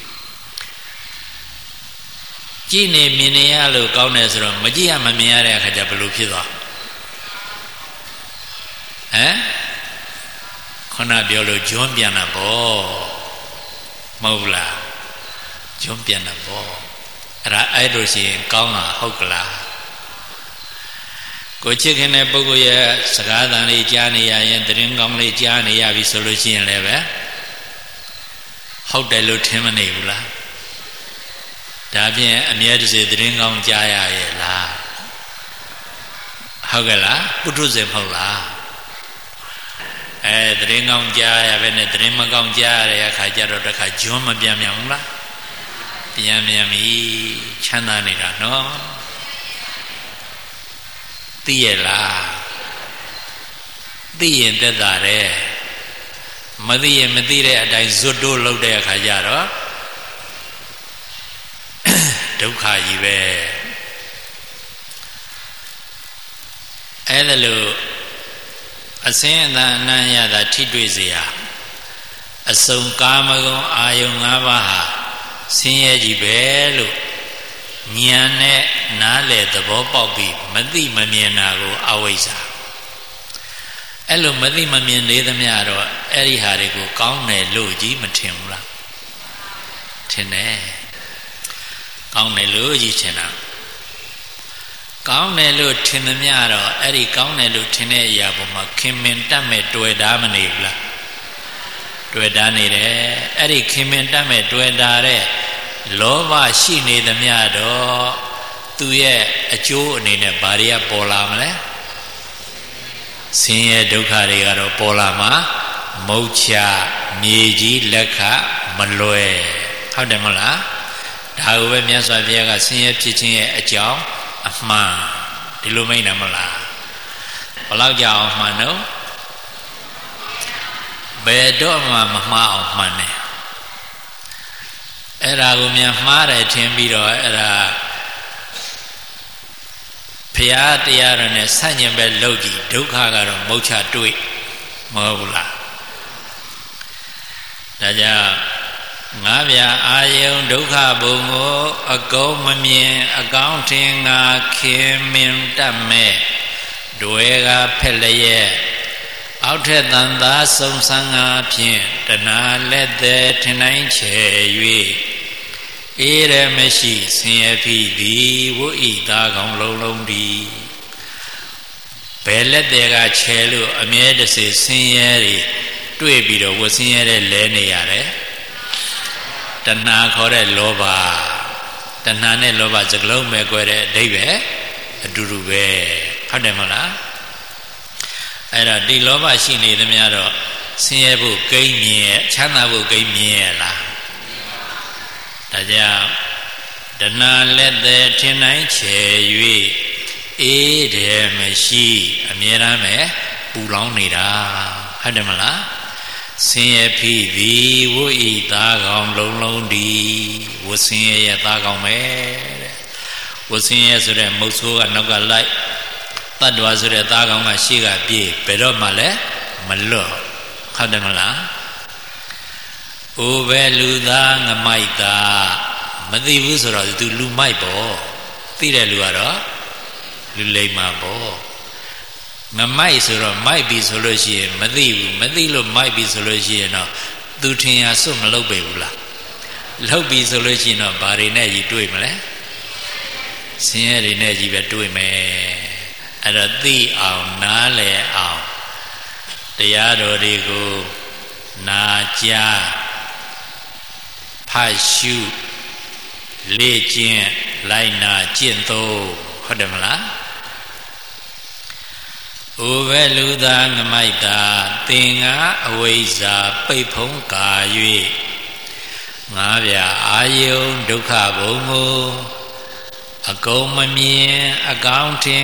ကြည်နေမြင်နေရလို့ကောင်းတယ်ဆိုတော့မကြည့်ရမမြင်ရတဲ့အခါကျဘယ်လိုဖြစ်သွားဟမ်ခုနပြောလို့ဂျွန်းပြန်တာပေါ့မဟုတ်လားဂျွန်းပြန်တာပေါ့အဲ့ဒါအဲ့လိုရှိရင်ကောင်းတာဟုတ်ကလားကိုချစ်ခင်တဲ့ပုဂ္ဂိုလ်ရဲ့စကားသံလေးကြားနေရရင်သတင်းကောင်းလေးကြားနေရပြီဆိုလို့ရှိရင်လည်းပဲဟုတ်တယ်လို့ထင်မနေဘူးလားဒါဖြင့်အမြဲတစေသတင်းကောင်းကြားရရဲ့လားဟုတ်ကဲ့လားပုထုဇဉ်မဟုတ်လားအဲသတင်းကောင်းကြားရပဲနဲ့သတင်းမကောင်းကြားရတဲ့အခါကျတော့တခါဂျွန်းမပြန်ပြန်ဘူးလားပြန်ပြန်ပြီချမ်းသာနေတာနော်သိရလားသိရင်သက်သာတယ်မသိရင်မသိတဲ့အတိုင်းဇွတ်တိုးလုပ်တဲ့အခါကျတော့ဒုက္ခကြီးပဲအဲ့ဒါလို့အစင်းအတန်အနံ့ရတာထိတွေ့เสียအစုံကာမဂုဏ်အာယုံ၅ပါးဟာဆင်းရဲကြီးပဲလို့ဉာဏ်နဲ့နားလေသဘောပေါက်ပြီးမသိမမြင်တာကိုအဝိဇ္ဇာအဲ့လိုမသိမမြင်နေသမျှတော့အဲ့ဒီဟာတွေကိုကောင်းတယ်လို့ကြီးမထင်ဘူးလားထင်တယ်ကောင်းတယ်လို့ကြီးထင်တာကောင်းတယ်လို့ထင်သမျှတော့အဲ့ဒီကောင်းတယ်လို့ထင်တဲ့အရာပေါ်မှာခင်မင်တတ်မဲ့တွေ့တာမနေဘူးလားတွေ့တာနေတယ်အဲ့ဒီခင်မင်တတ်မဲ့တွေ့တာတဲ့လောဘရှိနေသမျှတော့သူရဲ့အကျိုးအနေနဲ့ဘာတွေကပေါ်လာမလဲဆင်းရဲဒုက္ခတွေကတော့ပေါ်လာမှာမုတ်ချမြေကြီးလက်ခမလွယ်ဟုတ်တယ်မဟုတ်လားဒါကိုပဲမြတ်စွာဘုရားကဆင်းရဲဖြစ်ခြင်းရဲ့အကြောင်းအမှန်ဒီလိုမိတ်တယ်မဟုတ်လားဘယ်လောက်ကြအောင်မှန်တော့ဘယ်တော့မှမမှားအောင်မှန်တယ်အဲ့ဒါကိုမြန်မှားတယ်ထင်ပြီးတော့အဲ့ဒါဘုရားတရားတော်နဲ့ဆန့်ကျင်ပဲလုပ်ကြည့်ဒုက္ခကတော့မုတ်ချတွေ့မဟုတ်ဘူးလားဒါကြောင့်ငါးပြာအာယုံဒုက္ခဘုံကိုအကုန်မမြင်အကောင်းထင်ငါခင်မင်တတ်မဲ့တွေကဖက်လျက်အောက်ထက်တန်သာစုံစမ်းငါဖြင့်တဏှာလက်သည်ထင်တိုင်းချေ၍အေးရမရှိဆင်းရဲဖြစ်သည်ဝိဣသားကောင်လုံးလုံးသည်ဘယ်လက်သည်ကချဲလို့အမြဲတစေဆင်းရဲတွေတွေ့ပြီးတော့ဝဆင်းရဲတဲ့လဲနေရတယ်တဏှာခေါ်တဲ့လောဘတဏှာနဲ့လောဘစကလုံးပဲ꿰တဲ့အဓိပ္ပာယ်အတူတူပဲဟုတ်တယ်မဟုတ်လားအဲ့တော့ဒီလောဘရှိနေသမျှတော့ဆင်းရဲဖို့ကိန်းမြင်ချမ်းသာဖို့ကိန်းမြင်ရလားဒါကြောင့်တဏှာလက်သည်ထင်တိုင်းချေ၍အေးတယ်မရှိအမြဲတမ်းပဲပူလောင်နေတာဟုတ်တယ်မလားဆင်းရဲဖြစ်သည်ဝိဣသားကောင်လုံးလုံးသည်ဝဆင်းရဲရဲ့သားကောင်ပဲတဲ့ဝဆင်းရဲဆိုတဲ့မုတ်ဆိုးကနောက်ကလိုက်တတ္တဝါဆိုတဲ့သားကောင်ကရှေ့ကပြေးဘယ်တော့မှလည်းမမလွတ်ဟုတ်တယ်မလားအိုပဲလူသားငမိုက်သားမသိဘူးဆိုတော့သူလူမိုက်ပေါ့သိတဲ့လူကတော့လူလိမ္မာပေါ့ငမိုက်ဆိုတော့မိုက်ပြီဆိုလို့ရှိရင်မသိဘူးမသိလို့မိုက်ပြီဆိုလို့ရှိရင်တော့သူထင်ရစွတ်မလုပ်ပေဘူးလားလုပ်ပြီဆိုလို့ရှိရင်တော့ဘာတွေနဲ့ကြီးတွေ့မလဲဆင်းရဲတွေနဲ့ကြီးပဲတွေ့မယ်အဲ့တော့သိအောင်နားလည်အောင်တရားတော်တွေကိုနာကြားဖတ်ရှုလေ့ကျင့်လိုက်နာကျင့်သုံးဟုတ်တယ်မလားအိုပဲလူသားငမိုက်တာသင်္ဃအဝိဇ္ဇာပိတ်ဖုံးကာ၍ငါးပြအာယုန်ဒုက္ခဘုံကိုအကုန်မမြင်အကောင်းထင်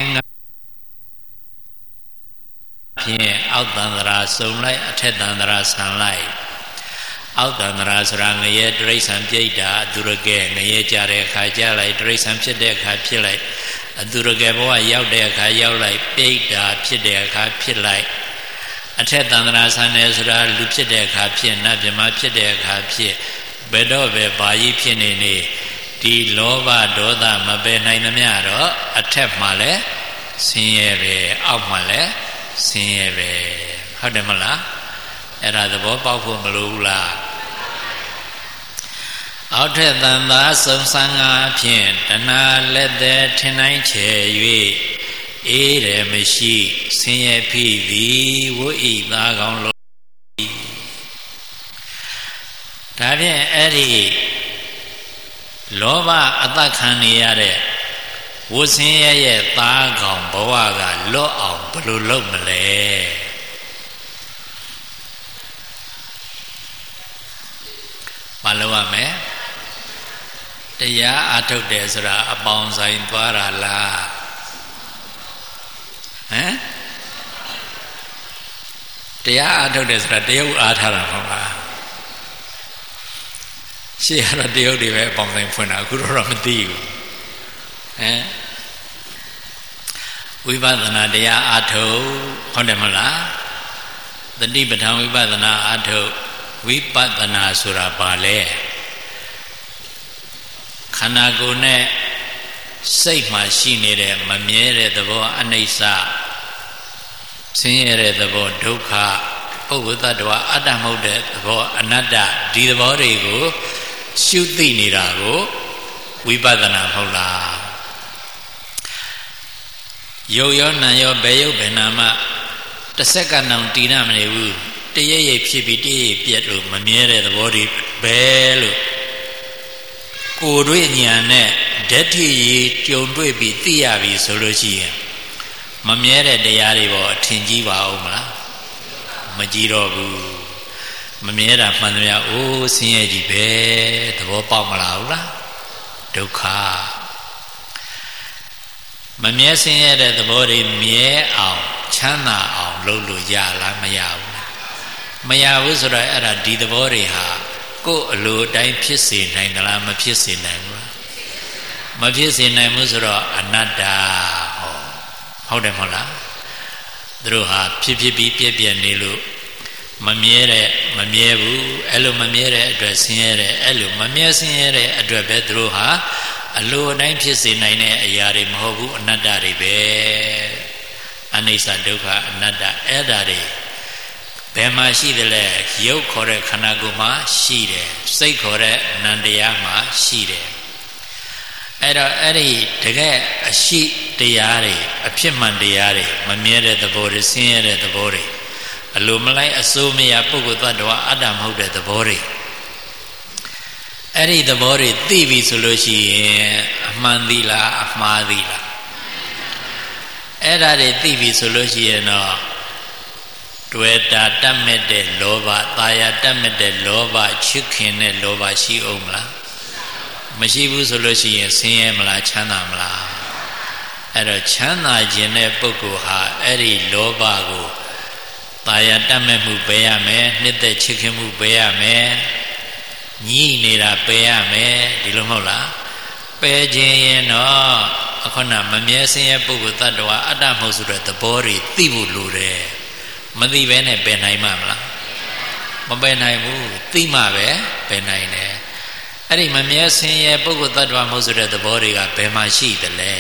ဖြင့်အောက်တန္တရာစုံလိုက်အထက်တန္တရာဆံလိုက်အောက်တန္တရာဆိုတာငရဲတိရစ္ဆာန်ပြိတ္တာအသူရကဲငရဲကြတဲ့အခါကြလိုက်တိရစ္ဆာန်ဖြစ်တဲ့အခါဖြစ်လိုက်အသူရကဲဘဝရောက်တဲ့အခါရောက်လိုက်ပြိတ္တာဖြစ်တဲ့အခါဖြစ်လိုက်အထက်တန္တရာဆံတယ်ဆိုတာလူဖြစ်တဲ့အခါဖြစ်နတ်မြမဖြစ်တဲ့အခါဖြစ်ဘယ်တော့ပဲဘာကြီးဖြစ်နေနေဒီလောဘဒေါသမပယ်နိုင်သမျှတော့အထက်မှာလဲဆင်းရဲပဲအောက်မှာလဲဆင်းရဲပဲဟုတ်တယ်မလားအဲ့ဒါသဘောပေါက်ဖို့မလိုဘူးလားအောက်ထက်တန်သာစုံစမ်းငါဖြင့်တဏှာလက်သည်ထင်တိုင်းချေ၍အေးတယ်မရှိဆင်းရဲဖြစ်သည်ဝိဣသားကောင်းလို့ဒါဖြင့်အဲ့ဒီလောဘအသက်ခံနေရတဲ့ဝဆင်းရဲရဲ့သားကောင်ဘဝကလွတ်အောင်ဘယ်လိုလုပ်မလဲမလုပ်ရမယ်တရားအထုတ်တယ်ဆိုတာအပေါင်းဆိုင်သွားတာလားဟမ်တရားအထုတ်တယ်ဆိုတာတရုပ်အားထားတာမဟုတ်လားရှေ့ကတော့တရုပ်တွေပဲအပေါင်းဆိုင်ဖွင့်တာအခုတော့မသိဘူးဟမ်ဝိပဿနာတရားအထုတ်ဟုတ်တယ်မလားသတိပဋ္ဌာန်ဝိပဿနာအထုတ်ဝိပဿနာဆိုတာဘာလဲခန္ဓာကိုယ်နဲ့စိတ်မှာရှိနေတဲ့မမြဲတဲ့သဘောအနိစ္စဆင်းရဲတဲ့သဘောဒုက္ခပုဂ္ဂိုလ်တ attva အတ္တမဟုတ်တဲ့သဘောအနတ္တဒီသဘောတွေကိုရှုသိနေတာကိုဝိပဿနာမဟုတ်လားယုတ်ရောနာရောဘယ်ယုတ်ဘယ်နာမှတစ်စက္ကန့်တောင်တည်ရမနေဘူးတရရိပ်ဖြစ်ပြီးတရရိပ်ပြက်လို့မမြဲတဲ့သဘောတွေပဲလို့ကိုယ်တွေ့ဉာဏ်နဲ့ဓာတ်ထိရေးကြုံတွေ့ပြီးသိရပြီဆိုလို့ရှိရင်မမြဲတဲ့တရားတွေပေါ်အထင်ကြီးပါအောင်မလားမကြည့်တော့ဘူးမမြဲတာမှန်သမျှအိုးဆင်းရဲကြီးပဲသဘောပေါက်မလားဟုတ်လားဒုက္ခမမြဲဆင်းရဲတဲ့သဘောတွေမြဲအောင်ချမ်းသာအောင်လုပ်လို့ရလားမရဘူးမရဘူးဆိုတော့အဲ့ဒါဒီသဘောတွေဟာကိုယ်အလိုအတိုင်းဖြစ်စေနိုင်သလားမဖြစ်စေနိုင်ဘူးလားမဖြစ်စေနိုင်ဘူးဆိုတော့အနတ္တဟောဟုတ်တယ်မဟုတ်လားသူတို့ဟာဖြစ်ဖြစ်ပြီးပြည့်ပြည့်နေလို့မမြဲတဲ့မမြဲဘူးအဲ့လိုမမြဲတဲ့အတွက်ဆင်းရဲတဲ့အဲ့လိုမမြဲဆင်းရဲတဲ့အတွက်ပဲသူတို့ဟာအလိုအတိုင်းဖြစ်စေနိုင်တဲ့အရာတွေမဟုတ်ဘူးအနတ္တတွေပဲအနိစ္စဒုက္ခအနတ္တအဲ့ဒါတွေဘယ်မှာရှိတယ်လဲရုပ်ခေါ်တဲ့ခန္ဓာကိုယ်မှာရှိတယ်စိတ်ခေါ်တဲ့နံတရားမှာရှိတယ်အဲ့တော့အဲ့ဒီတကယ်အရှိတရားတွေအဖြစ်မှန်တရားတွေမမြဲတဲ့သဘောတွေဆင်းရဲတဲ့သဘောတွေအလိုမလိုက်အစိုးမရပုဂ္ဂိုလ်သတ္တဝါအတ္တမဟုတ်တဲ့သဘောတွေအဲ့ဒီသဘောတွေသိပြီဆိုလို့ရှိရင်အမှန်သီလားအမှားသီလားအဲ့ဒါတွေသိပြီဆိုလို့ရှိရင်တော့တွေ့တာတတ်မဲ့တဲ့လောဘသာယာတတ်မဲ့တဲ့လောဘချစ်ခင်တဲ့လောဘရှိအောင်မလားမရှိဘူးဆိုလို့ရှိရင်ဆင်းရဲမလားချမ်းသာမလားအဲ့တော့ချမ်းသာခြင်းတဲ့ပုဂ္ဂိုလ်ဟာအဲ့ဒီလောဘကိုသာယာတတ်မဲ့မှုပေးရမယ်နှစ်သက်ချစ်ခင်မှုပေးရမယ်ညှိနေတာပေးရမယ်ဒီလိုမဟုတ်လားပေးခြင်းရင်တော့အခုနမမြဲဆင်းရဲပုဂ္ဂိုလ်တ attva အတ္တမဟုတ်ဆိုတဲ့သဘောတွေသိဖို့လိုတယ်မသိဘဲနဲ့ပယ်နိုင်မှာမလားမပယ်နိုင်ဘူးသိမှပဲပယ်နိုင်တယ်အဲ့ဒီမမြဲဆင်းရဲပုဂ္ဂိုလ်တ attva မဟုတ်ဆိုတဲ့သဘောတွေကဘယ်မှာရှိသလဲ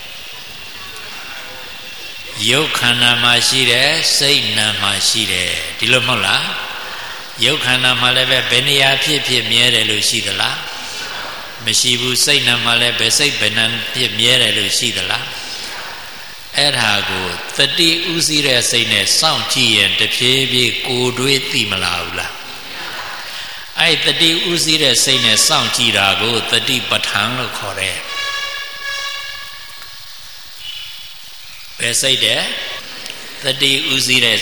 ရုပ်ခန္ဓာမှာရှိတယ်စိတ်နာမှာရှိတယ်ဒီလိုမဟုတ်လားရုပ်ခန္ဓာမှာလည်းပဲဘယ်နေရာဖြစ်ဖြစ်မြဲတယ်လို့ရှိသလားမရှိဘူးစိတ်နာမှာလည်းဘယ်စိတ်ဘယ်နာဖြစ်မြဲတယ်လို့ရှိသလားအဲ့ဒါကိုတတိဥစည်းတဲ့စိတ်နဲ့စောင့်ကြည့်ရင်တဖြည်းဖြည်းကိုယ်တွေးသိမလားဘူးလားအဲ့တတိဥစည်းတဲ့စိတ်နဲ့စောင့်ကြည့်တာကိုတတိပဋ္ဌာန်လို့ခေါ်တယ်ဘယ်စိတ်တဲ့တတိဥစည်းတဲ့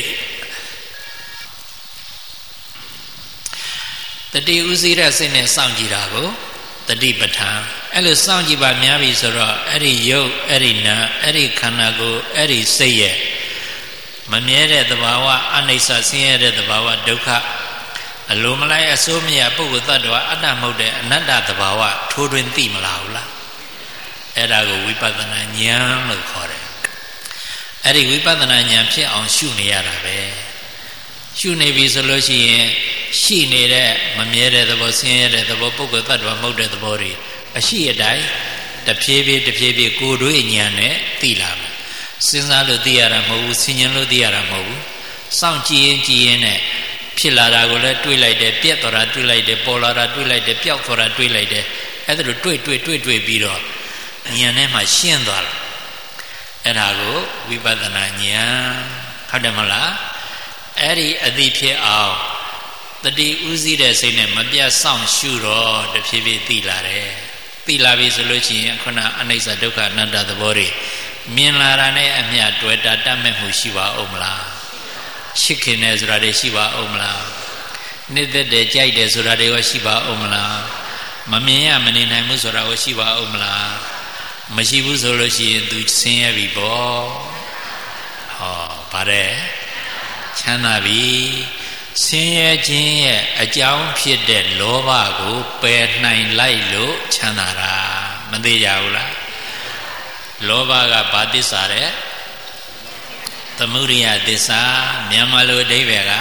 တတိဥစည်းတဲ့စိတ်နဲ့စောင့်ကြည့်တာကိုတတိပဋ္ဌာန်အဲ့လိုစောင့်ကြည့်ပါများပြီဆိုတော့အဲ့ဒီယုတ်အဲ့ဒီနာအဲ့ဒီခန္ဓာကိုယ်အဲ့ဒီစိတ်ရဲ့မမြဲတဲ့သဘာဝအနိစ္စဆင်းရဲတဲ့သဘာဝဒုက္ခအလိုမလိုက်အစိုးမရပုဂ္ဂိုလ်သတ္တဝါအတ္တမဟုတ်တဲ့အနတ္တသဘာဝထိုးထွင်းသိမလားဘူးလားအဲ့ဒါကိုဝိပဿနာဉာဏ်လို့ခေါ်တယ်အဲ့ဒီဝိပဿနာဉာဏ်ဖြစ်အောင်ရှုနေရတာပဲရှုနေပြီဆိုလို့ရှိရင်ရှိနေတဲ့မမြဲတဲ့သဘောဆင်းရဲတဲ့သဘောပုဂ္ဂိုလ်သတ္တဝါမဟုတ်တဲ့သဘောတွေအရှိအတိုင်းတဖြည်းဖြည်းတဖြည်းဖြည်းကိုယ်တွေ့ဉာဏ်နဲ့သိလာမယ်စဉ်းစားလို့သိရတာမဟုတ်ဘူးဆင်ញင်လို့သိရတာမဟုတ်ဘူးစောင့်ကြည့်ရင်ကြည့်ရင်နဲ့ဖြစ်လာတာကိုလည်းတွေးလိုက်တယ်ပြက်သွားတာတွေးလိုက်တယ်ပေါ်လာတာတွေးလိုက်တယ်ပျောက်သွားတာတွေးလိုက်တယ်အဲ့ဒါလိုတွေးတွေးတွေးတွေးပြီးတော့ဉာဏ်ထဲမှာရှင်းသွားတယ်အဲ့ဒါကိုဝိပဿနာဉာဏ်ဟုတ်တယ်မလားအဲ့ဒီအသိဖြစ်အောင်တတိဥစည်းတဲ့စိတ်နဲ့မပြတ်ဆောင်ရှုတော့တဖြည်းဖြည်းသိလာတယ်သိလာပြီဆိုလို့ရှိရင်ခုနအနိစ္စဒုက္ခအနတ္တသဘောတွေမြင်လာတာနဲ့အမျှတွေ့တာတတ်မဲ့မှုရှိပါဦးမလားချစ်ခင်တယ်ဆိုတာတွေရှိပါဦးမလားနှစ်သက်တယ်ကြိုက်တယ်ဆိုတာတွေရောရှိပါဦးမလားမမြင်ရမနေနိုင်ဘူးဆိုတာကိုရှိပါဦးမလားမရှိဘူးဆိုလို့ရှိရင်သူဆင်းရဲပြီပေါ့ဟောဗါတဲ့ချမ်းသာပြီဆင်းရဲခြင်းရဲ့အကြောင်းဖြစ်တဲ့လောဘကိုပယ်နိုင်လိုက်လို့ချမ်းသာတာမသိကြဘူးလားလောဘကဘာသစ္စာတဲ့သမုဒိယသစ္စာမြန်မာလိုအဓိပ္ပာယ်က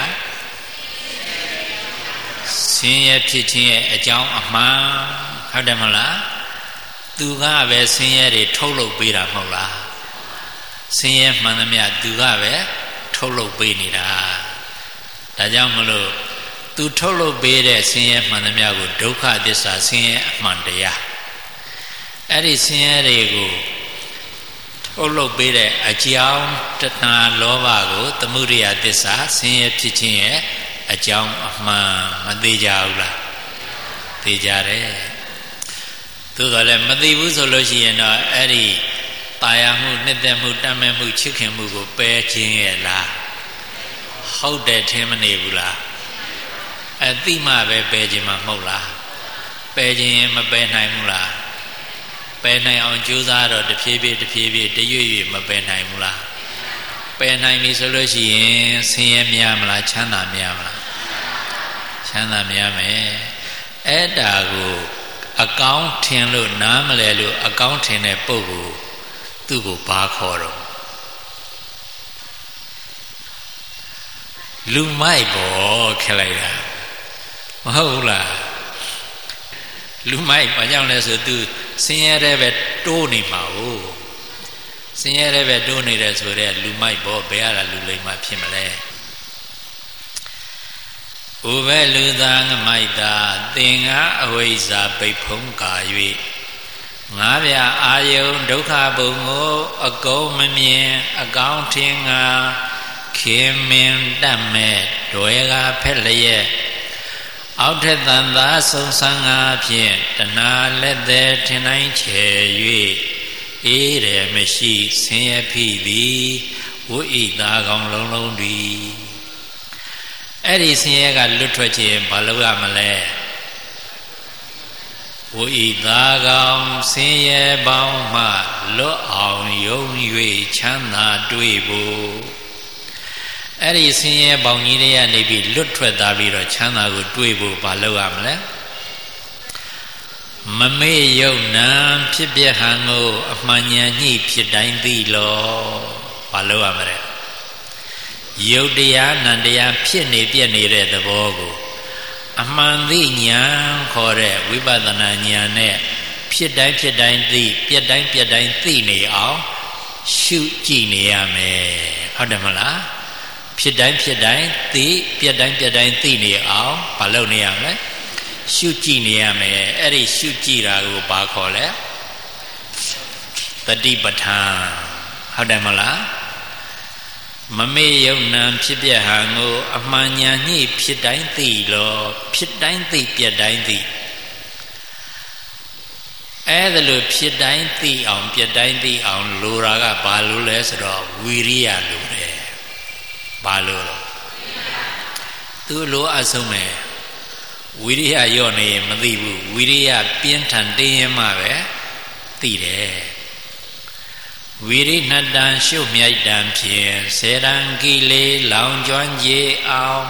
ဆင်းရဲဖြစ်ခြင်းရဲ့အကြောင်းအမှန်ဟုတ်တယ်မလားသူကပဲဆင်းရဲတွေထုတ်လုပ်ပေးတာမဟုတ်လားဆင်းရဲမှန်သမျှသူကပဲထုတ်လုပ်ပေးနေတာဒါကြောင့်မလို့သူထုတ်လုပ်ပေးတဲ့ဆင်းရဲမှန်သမျှကိုဒုက္ခသစ္စာဆင်းရဲအမှန်တရားအဲ့ဒီဆင်းရဲတွေကိုထုတ်လုပ်ပေးတဲ့အကြောင်းတဏှာလောဘကိုသမုဒိယသစ္စာဆင်းရဲဖြစ်ခြင်းရဲ့အကြောင်းအမှန်မသိကြဘူးလားသိကြတယ်သို့တော်လည်းမသိဘူးဆိုလို့ရှိရင်တော့အဲ့ဒီตายမှုနှစ်သက်မှုတတ်မဲ့မှုချစ်ခင်မှုကိုပယ်ခြင်းရဲ့လားဟုတ်တယ်ထင်မနေဘူးလားအသိမှပဲပယ်ခြင်းမှမဟုတ်လားပယ်ခြင်းမပယ်နိုင်ဘူးလားပယ်နိုင်အောင်ကြိုးစားတော့တဖြည်းဖြည်းတဖြည်းဖြည်းတရွေ့ရွေ့မပယ်နိုင်ဘူးလားပယ်နိုင်ပြီဆိုလို့ရှိရင်ဆင်းရဲများမလားချမ်းသာများမလားချမ်းသာများမယ်အဲ့ဒါကိုအကောင်းထင်လို့နားမလဲလို့အကောင်းထင်တဲ့ပုဂ္ဂိုလ်သူ့ကိုဘာခေါ်တော့လူမိုက်ပေါ့ခက်လိုက်တာမဟုတ်ဘူးလားလူမိုက်ဘာကြောင့်လဲဆိုသူဆင်းရဲတဲ့ပဲတိုးနေမှာ哦ဆင်းရဲတဲ့ပဲတိုးနေတယ်ဆိုတော့လူမိုက်ပေါ့ဘယ်ရတာလူလိမ္မာဖြစ်မလဲဥပဲလူသားငမိုက်တာသင်္ဃအဝိဇ္ဇာပိတ်ဖုံးကာ၍ငါးပြအာယုံဒုက္ခဘုံကိုအကုန်မမြင်အကောင်းထင်ငါခင်မင်တတ်မဲ့ဒွယ်ကဖက်လျက်အောက်ထက်တန်သာဆုံးဆန်းငါဖြင့်တဏှာလက်သည်ထင်တိုင်းချေ၍အေးရမရှိဆင်းရဲဖြစ်သည်ဝိဣသာကောင်လုံးလုံးတည်းအဲ့ဒီဆင်းရဲကလွတ်ထွက်ခြင်းဘာလို့ရမလဲဝိဣသာကောင်ဆင်းရဲပေါင်းမှလွတ်အောင်ယုံ၍ချမ်းသာတွေ့ဖို့အဲ့ဒီဆင်းရဲပေါင်းကြီးတွေကနေပြီးလွတ်ထွက်သွားပြီးတော့ချမ်းသာကိုတွေ့ဖို့ဘာလုပ်ရမလဲမမေ့ယုံနာဖြစ်ပြဟံကိုအမှန်ဉာဏ်ညှိဖြစ်တိုင်းသိလောဘာလုပ်ရမလဲယုတ်တရားနံတရားဖြစ်နေပြည့်နေတဲ့သဘောကိုအမှန်သိဉာဏ်ခေါ်တဲ့ဝိပဿနာဉာဏ်နဲ့ဖြစ်တိုင်းဖြစ်တိုင်းသိပြက်တိုင်းပြက်တိုင်းသိနေအောင်ရှုကြည့်နေရမယ်ဟုတ်တယ်မလားဖြစ်တိုင်းဖြစ်တိုင်းသိပြက်တိုင်းပြက်တိုင်းသိနေအောင်မလုပ်နေရမလဲရှုကြည့်နေရမယ်အဲ့ဒီရှုကြည့်တာကိုဘာခေါ်လဲတတိပဋ္ဌာန်ဟုတ်တယ်မလားမမေ့ယုံနံဖြစ်ပြဟံကိုအမှန်ဉာဏ်ညှိဖြစ်တိုင်းသိလောဖြစ်တိုင်းသိပြက်တိုင်းသိအဲ့ဒါလို့ဖြစ်တိုင်းသိအောင်ပြက်တိုင်းသိအောင်လိုတာကဘာလို့လဲဆိုတော့ဝီရိယလိုတယ်ဘာလို့လဲသူလိုအပ်ဆုံးပဲဝီရိယရော့နေရင်မသိဘူးဝီရိယပြင်းထန်တင်းရင်မှပဲသိတယ်ဝိရိဏတံရှုမြိုက်တံဖြင့်စေရန်ကိလေလောင်ကျွမ်းကြေအောင်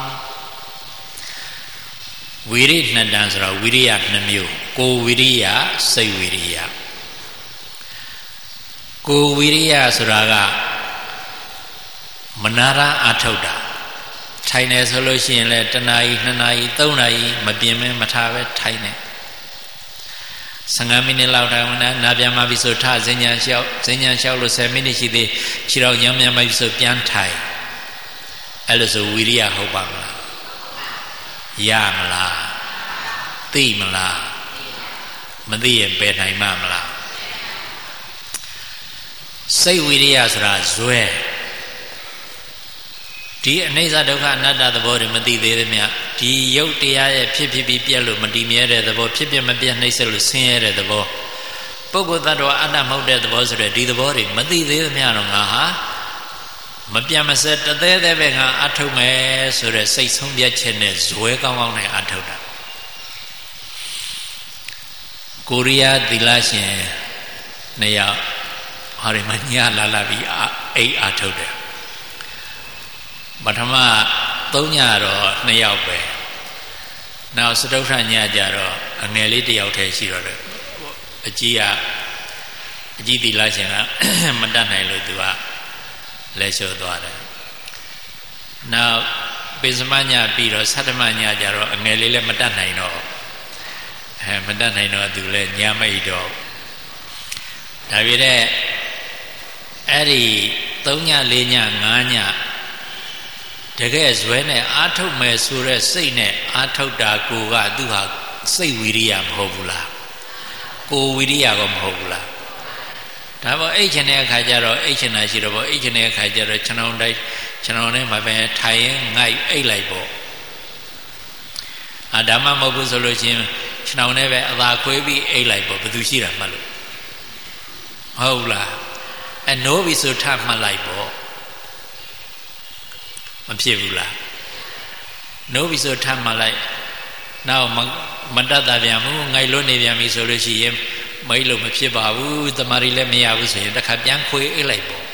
ဝိရိဏတံဆိုတော့ဝိရိယနှမျိုးကိုဝိရိယစိတ်ဝိရိယကိုဝိရိယဆိုတာကမနာရအထုတ်တာထိုင်နေဆိုလို့ရှိရင်လည်းတနာရီနှစ်နာရီသုံးနာရီမပြင်းမမထားပဲထိုင်နေဆယ်၅မိနစ်လောက်ထိုင်ဝင်နာပြန်မှပြီဆိုထဇဉ္ညာလျှောက်ဇဉ္ညာလျှောက်လို့ဆယ်မိနစ်ရှိသေးခြေတော်ညောင်းမြန်မှပြီဆိုပြန်ထိုင်အဲ့လိုဆိုဝိရိယဟုတ်ပါမလားရမလားသိမလားမသိရင်ပယ်နိုင်မှာမလားစိတ်ဝိရိယဆိုတာဇွဲဒီအနိစ္စဒုက္ခအနတ္တသဘောတွေမသိသေးသမျှဒီယုတ်တရားရဲ့ဖြစ်ဖြစ်ပြီးပြက်လို့မတည်မြဲတဲ့သဘောဖြစ်ဖြစ်မပြက်နှိမ့်ဆက်လို့ဆင်းရဲတဲ့သဘောပုဂ္ဂိုလ်သတ္တဝါအတ္တမဟုတ်တဲ့သဘောဆိုတဲ့ဒီသဘောတွေမသိသေးသမျှတော့ငါဟာမပြတ်မစက်တသေးသေးပဲငါအထုတ်မယ်ဆိုတဲ့စိတ်ဆုံးဖြတ်ချက်နဲ့ဇွဲကောင်းကောင်းနဲ့အထုတ်တာကိုရီးယားသီလရှင်နှစ်ယောက်ဟာဒီမှာညလာလာပြီးအိတ်အထုတ်တယ်ပထမသုံးညတော့နှစ်ယောက်ပဲနောက်စတုထညကြတော့အငယ်လေးတစ်ယောက်တည်းရှိတော့တယ်အကြီးကအကြီးသီလရှင်ကမတတ်နိုင်လို့သူကလဲလျှော့သွားတယ်နောက်ပိစမညပြီးတော့ဆဋ္ဌမညကြတော့အငယ်လေးလည်းမတတ်နိုင်တော့အဲမတတ်နိုင်တော့သူလည်းညမိတ်တော့ဒါပြတဲ့အဲ့ဒီသုံးညလေးညငါးညတကယ်ဇွဲနဲ့အာထုတ်မယ်ဆိုတဲ့စိတ်နဲ့အာထုတ်တာကိုကသူဟာစိတ်ဝိရိယမဟုတ်ဘူးလားကိုဝိရိယကမဟုတ်ဘူးလားဒါပေါ့အိတ်ချင်တဲ့အခါကျတော့အိတ်ချင်တာရှိတော့ပေါ့အိတ်ချင်တဲ့အခါကျတော့ခြံအောင်တိုက်ခြံအောင်နဲ့မှပဲထိုင်ရင်ငိုက်အိတ်လိုက်ပေါ့အာဒါမှမဟုတ်ဘူးဆိုလို့ချင်းခြံအောင်နဲ့ပဲအသာခွေးပြီးအိတ်လိုက်ပေါ့ဘယ်သူရှိတာမှတ်လို့ဟုတ်လားအဲနိုးပြီဆိုထမှတ်လိုက်ပေါ့မဖြစ်ဘူးလားနိုးပြီဆိုထမှတ်လိုက်နောက်မတတ်တာပြန်ဘူးငိုက်လွတ်နေပြန်ပြီဆိုလို့ရှိရင်မိတ်လို့မဖြစ်ပါဘူးတမာရီလည်းမရဘူးဆိုရင်တစ်ခါပြန်ခွေအိတ်လိုက်ပေါ့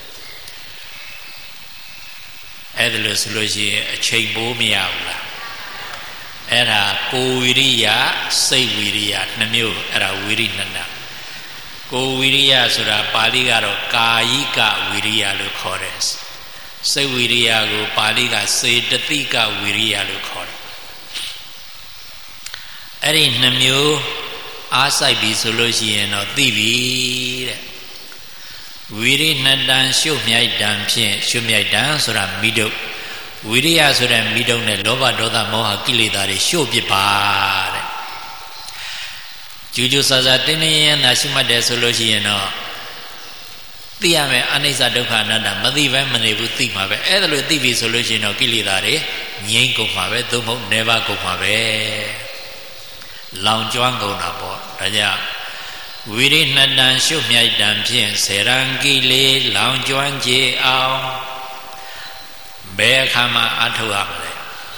အဲ့ဒါလို့ဆိုလို့ရှိရင်အချိန်ပိုးမရဘူးလားအဲ့ဒါကိုဝိရိယစိတ်ဝိရိယနှစ်မျိုးအဲ့ဒါဝိရိဏတကိုဝိရိယဆိုတာပါဠိကတော့ကာယိကဝိရိယလို့ခေါ်တယ်စိတ်ဝိရိယကိုပါဠိကစေတသိကဝိရိယလို့ခေါ်တယ်အဲ့ဒီနှစ်မျိုးအားဆိုင်ပြီဆိုလို့ရှိရင်တော့သိပြီတဲ့ဝိရိဏတံရှုမြိုက်တံဖြင့်ရှုမြိုက်တံဆိုတာမိဒုဝိရိယဆိုတဲ့မိဒုနဲ့လောဘဒေါသမောဟကိလေသာတွေရှုပစ်ပါတဲ့ကျူးကျူးဆာဆာတင်းတင်းရနာရှိမှတ်တယ်ဆိုလို့ရှိရင်တော့သိရမယ်အနိစ္စဒုက္ခအနတ္တမသိဘဲမနေဘူးသိမှာပဲအဲ့ဒါလို့သိပြီဆိုလို့ရှိရင်တော့ကိလေသာတွေငြိမ်းကုန်မှာပဲသို့မဟုတ်နေပါကုန်မှာပဲလောင်ကျွမ်းကုန်တာပေါ့ဒါကြောင့်ဝိရိဏတံရှုမြိုက်တံဖြင့်စေရန်ကိလေလောင်ကျွမ်းကြေအောင်ဘယ်အခါမှအထောက်ရမလဲ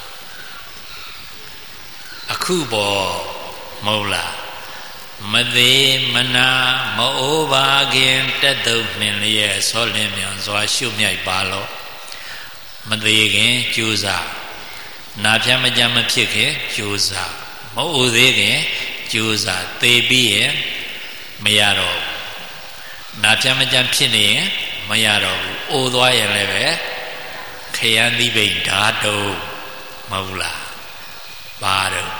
အခုပေါ့မဟုတ်လားမသေးမနာမအိုးပါခင်တက်တုံနှင်လျက်ဆောလင်းမြန်စွာရှုမြိုက်ပါလောမသေးခင်ကြိုးစားနာဖြတ်မကြမ်းမဖြစ်ခင်ကြိုးစားမအိုးသေးခင်ကြိုးစားသေပြီးရင်မရတော့ဘူးနာဖြတ်မကြမ်းဖြစ်နေရင်မရတော့ဘူးအိုးသွားရင်လည်းပဲခယံတိပိဓာတုမဟုတ်လားပါတော့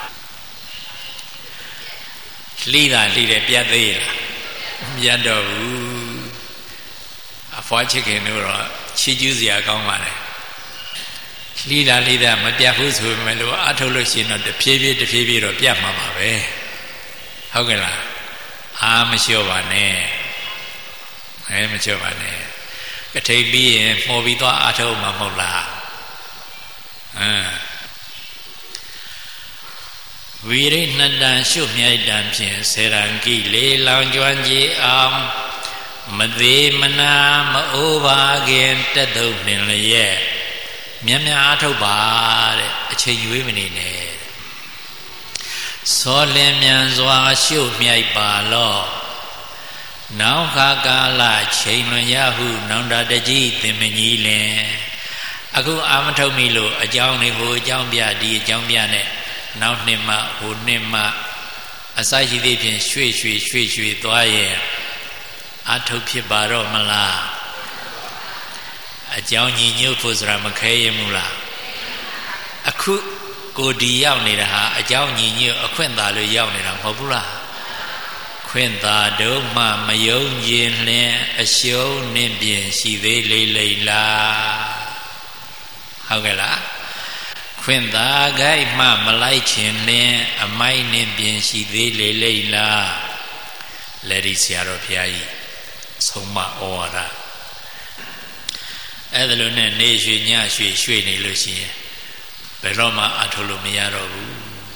လှိတာလှိတယ်ပြတ်သေးလားမပြတ်တော့ဘူးအဖွားချစ်ခင်တို့တော့ချီးကျူးစရာကောင်းပါလေလှိတာလှိတာမပြတ်ဘူးဆိုပေမဲ့လို့အထုတ်လို့ရှိရင်တော့တဖြည်းဖြည်းတဖြည်းဖြည်းတော့ပြတ်မှာပါပဲဟုတ်ကဲ့လားအာမလျှော့ပါနဲ့အဲမလျှော့ပါနဲ့ကထိန်ပြီးရင်မှော်ပြီးသွားအထုတ်မှာမဟုတ်လားဟမ်ဝိရိဏတံရှုမြိုက်တံဖြင့်စေရန်ကိလေလောင်ကျွမ်းကြည်အောင်မသေးမနာမအိုးပါခင်တက်တုံနှင်လျက်မြတ်များအထုတ်ပါတဲ့အချိန်ရွေးမနေနဲ့စောလင်းမြန်စွာရှုမြိုက်ပါလော့နောင်ခါကာလချိန်လွန်ရဟုနောင်တတကြီးသင်မကြီးလင်အခုအာမထုတ်မိလို့အကြောင်းလေးဟိုအကြောင်းပြဒီအကြောင်းပြနဲ့နောက်နှစ်မှဟိုနှစ်မှအစရှိသေးဖြင့်ရွှေ့ရွှေ့ရွှေ့ရွှေ့သွားရဲ့အထုတ်ဖြစ်ပါတော့မလားအကြောင်းညီညွတ်ဖို့ဆိုတာမခဲရဘူးလားအခုကိုဒီရောက်နေတာဟာအကြောင်းညီညွတ်အခွင့်သာလို့ရောက်နေတာမဟုတ်ဘူးလားခွင့်သာတို့မှမယုံကြည်လင်အရှုံးနှင့်ပြင်ရှိသေးလေလေလားဟုတ်ကဲ့လားခွင့်သာဂိုက်မှမလိုက်ခြင်းလင်အမိုက်နှင့်ပြင်ရှိသေးလေလေလားလက်ဒီဆရာတော်ဘုရားကြီးဆုံးမဩဝါဒအဲ့ဒါလိုနဲ့နေရွှေညရွှေရွှေနေလို့ရှိရင်ဘယ်တော့မှအထုတ်လို့မရတော့ဘူး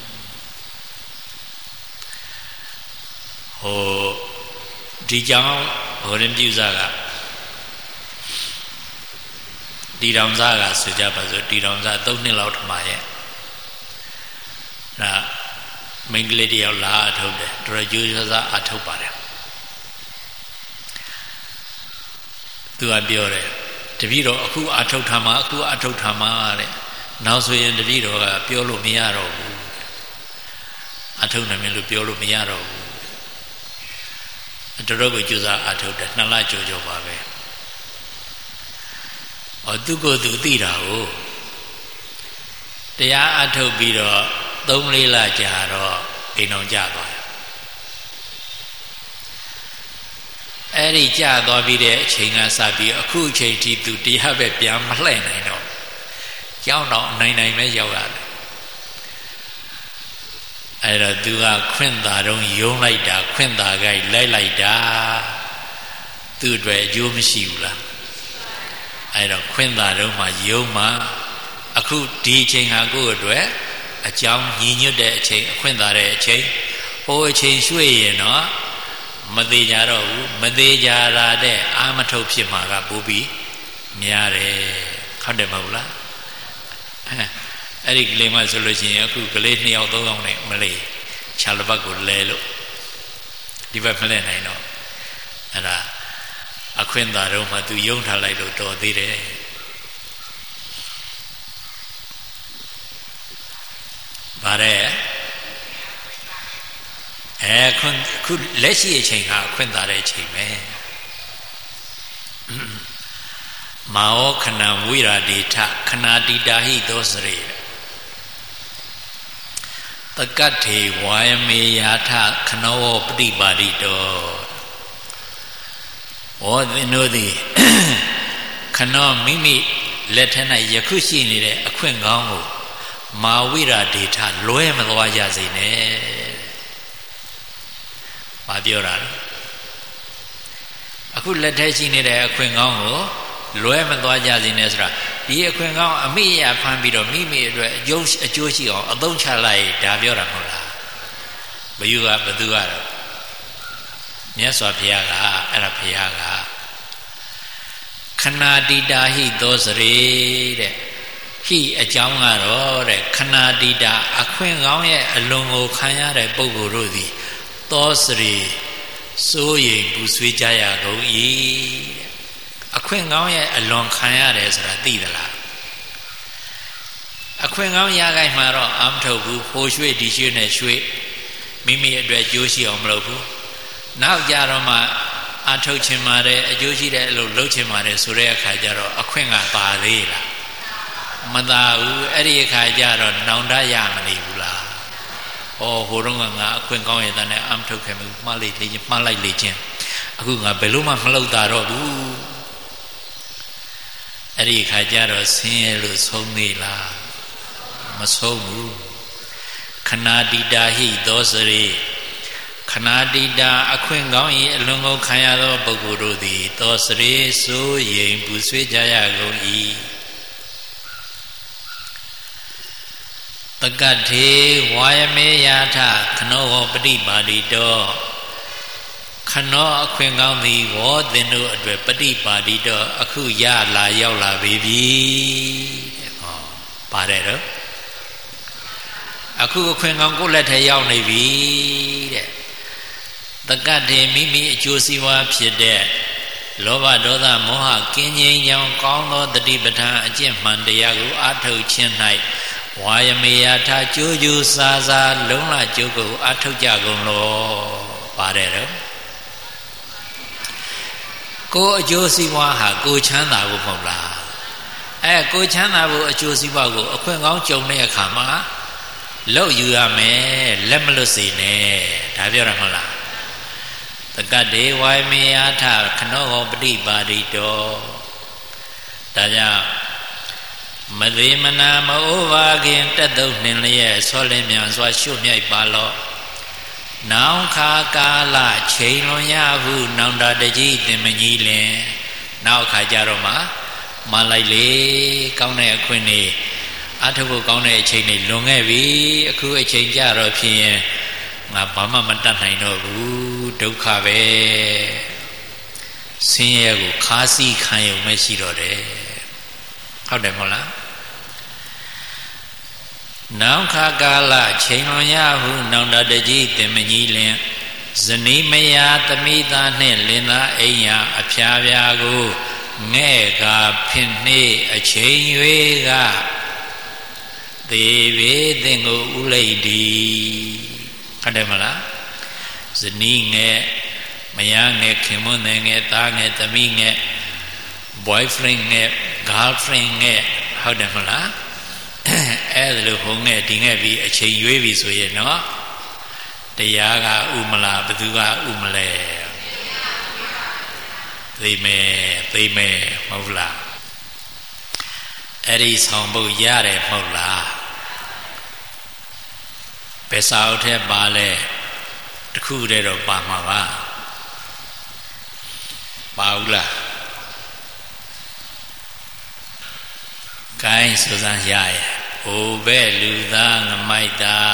ဟိုဒီကြောင့်ဟိုရင်ပြုစားကတီတောင်စားကဆိုကြပါစို့တီတောင်စားသုံးနှစ်လောက်ထမရဲ့ဒါမိန်းကလေးတယောက်လာအထုတ်တယ်တော်ကြိုးစားအထုတ်ပါတယ်သူကပြောတယ်တပည့်တော်အခုအထုတ်ထားမှာအခုအထုတ်ထားမှာတဲ့နောက်ဆိုရင်တပည့်တော်ကပြောလို့မရတော့ဘူးအထုတ်နိုင်မယ်လို့ပြောလို့မရတော့ဘူးတော်တော်ကိုကြိုးစားအထုတ်တယ်နှစ်လကြိုးကြိုးပါပဲအော်သူကိုယ်သူသိတာကိုတရားအထုတ်ပြီးတော့သုံးလေးလကြာတော့အိမ်တော်ကြသွားတယ်အဲ့ဒီကြာသွားပြီးတဲ့အချိန်ကစပြီးအခုအချိန်ထိသူတရားပဲပြန်မလှည့်နိုင်တော့ကြောင်းတော့နိုင်နိုင်ပဲရောက်ရတယ်အဲ့တော့သူကခွင့်သာတော့ယုံလိုက်တာခွင့်သာကြိုက်လိုက်လိုက်တာသူ့အတွက်အကျိုးမရှိဘူးလားအဲ့တော့ခွင့်သာတော့မှယုံမှအခုဒီအချိန်ဟာကိုယ့်အတွက်အကြောင်းညီညွတ်တဲ့အချိန်အခွင့်သာတဲ့အချိန်ဟိုအချိန်ရွှေ့ရင်တော့မသေးကြတော့ဘူးမသေးကြတာတဲ့အာမထုတ်ဖြစ်မှာကပို့ပြီးများတယ်ဟုတ်တယ်မဟုတ်လားအဲ့ဒီကလေးမှဆိုလို့ရှိရင်အခုကလေးနှစ်ယောက်သုံးယောက်နဲ့မလေးခြာလပတ်ကိုလဲလို့ဒီဘက်မလဲနိုင်တော့အဲ့ဒါအခွင့်သာတော့မှသူယုံထားလိုက်လို့တော်သေးတယ်ဗါတဲ့အဲခွန်းခုလက်ရှိအချိန်ကအခွင့်သာတဲ့အချိန်ပဲမာဝခဏဝိရာဒေထခဏတိတာဟိသောစရေတကတ္ထေဝါယမေယာထခနောဝပฏิပါတိတောဩသင်တို့သည်ခနောမိမိလက်ထက်၌ယခုရှိနေတဲ့အခွင့်ကောင်းကိုမာဝိရာဒေထလွဲမသွားကြစေနဲ့။ဘာပြောတာလဲ။အခုလက်ထက်ရှိနေတဲ့အခွင့်ကောင်းကိုလွဲမသွားကြစေနဲ့ဆိုတာဒီအခွင့်ကောင်းအမိအဖမ်းပြီးတော့မိမိအတွက်အကျိုးအကျိုးရှိအောင်အသုံးချလိုက်ဒါပြောတာမဟုတ်လား။ဘယ်သူကဘယ်သူကတော့မြတ်စွာဘုရားကအဲ့ဒါဘုရားကခဏတိတာဟိသောစရေတဲ့ဟိအကြောင်းကတော့တဲ့ခဏတိတာအခွင့်ကောင်းရဲ့အလွန်ကိုခံရတဲ့ပုဂ္ဂိုလ်တို့သည်သောစရေစိုးရိမ်ပူဆွေးကြရကုန်၏အခွင့်ကောင်းရဲ့အလွန်ခံရတယ်ဆိုတာသိသလားအခွင့်ကောင်းရခိုင်မှာတော့အမထုတ်ဘူးဟိုရွှေ့ဒီရွှေ့နဲ့ရွှေ့မိမိအတွက်ကြိုးရှိအောင်မလုပ်ဘူးနောက်ကြတော့မှအထုတ်ချင်ပါတယ်အကျိုးရှိတဲ့အလုပ်လုပ်ချင်ပါတယ်ဆိုတဲ့အခါကျတော့အခွင့်ကပါသေးလားမသာဘူးအဲ့ဒီအခါကျတော့နောင်တရမနေဘူးလားဟောဟိုတော့ငါအခွင့်ကောင်းရတဲ့အမ်ထုတ်ခဲ့မှုမှားလိုက်လေချင်းမှားလိုက်လေချင်းအခုငါဘယ်လို့မှမလုပ်တာတော့ဘူးအဲ့ဒီအခါကျတော့ဆင်းရဲလို့ဆုံးသေးလားမဆုံးဘူးခဏတိတာဟိသောစရိခဏတိတာအခွင့်ကောင်း၏အလွန်ကုန်ခံရသောပုဂ္ဂိုလ်တို့သည်သောစရိစိုးရိမ်ပူဆွေးကြရကုန်၏တကတ်ထေဝါယမေယာထခနောဝပฏิပါတိတောခနောအခွင့်ကောင်းသည်ဝေါသင်တို့အတွက်ပฏิပါတိတောအခုရလာရောက်လာပြီတဲ့ဟောပါတယ်တော့အခုအခွင့်ကောင်းကိုလက်ထဲရောက်နေပြီတဲ့တကတ်ထေမိမိအကျိုးစီးပွားဖြစ်တဲ့လောဘဒေါသမောဟကင်းငြိမ်းကြောင်းကောင်းသောတတိပဋ္ဌာန်အကျင့်မှန်တရားကိုအားထုတ်ခြင်း၌ဝါယမေယထာကြိုးကြိုးစားစားလုံးလကြိုးကိုအားထုတ်ကြကုန်လောပါတယ်တော့ကိုယ်အကျိုးစီးပွားဟာကိုယ်ချမ်းသာဖို့မဟုတ်လားအဲကိုယ်ချမ်းသာဖို့အကျိုးစီးပွားကိုအခွင့်ကောင်းကြုံတဲ့အခါမှာလောက်ယူရမယ်လက်မလွတ်စေနဲ့ဒါပြောရမလားတကတ်ဒေဝိမေယထခနောဟောပฏิပါတိတောဒါကြောင့်မသေးမနာမအိုးပါခင်တက်တုံနှင်လျက်ဆောလင်းမြန်စွာရှုမြိုက်ပါလော့နောင်ခါကာလချိန်လွန်ရဟုနောင်တတကြီးတင်မကြီးလင်နောက်ခါကြတော့မှမလိုက်လေကောင်းတဲ့အခွင့်နေအထုပ်ဖို့ကောင်းတဲ့အချိန်တွေလွန်ခဲ့ပြီအခုအချိန်ကြတော့ဖြစ်ရင်ငါဘာမှမတတ်နိုင်တော့ဘူးဒုက္ခပဲဆင်းရဲကိုခါးစီးခံရုံပဲရှိတော့တယ်ဟုတ်တယ်မဟုတ်လားနောင်ခါကာလချိန်လွန်ရဟုနောင်တတကြီးတင်မကြီးလင်ဇနီးမယားသမိသားနှင့်လင်သားအိမ်ယာအဖျားပြားကိုငဲ့ကဖြစ်နှေးအချိန်၍ကသေဘေသင်ကိုဥလိတ်ဒီဟုတ်တယ်မလားဇနီးငဲ့မယားငဲ့ခင်မွန်းငဲ့သားငဲ့သမီးငဲ့ boyfriend ငဲ့ girlfriend ငဲ့ဟုတ်တယ်မလားအဲ့ဒါလို့ဟိုငဲ့ဒီငဲ့ပြီးအချိန်ရွေးပြီဆိုရင်နော်တရားကဥမလားဘသူကဥမလဲသိမယ်သိမယ်မဟုတ်လားအဲ့ဒီဆောင်ဖို့ရတယ်မဟုတ်လားဘယ်စာအုပ်ထဲပါလဲတခုတည်းတော့ပါမှာပါပါဘူးလားကိုင်းစူးစမ်းရရဲ့ဟိုဘဲလူသားငမိုက်တာ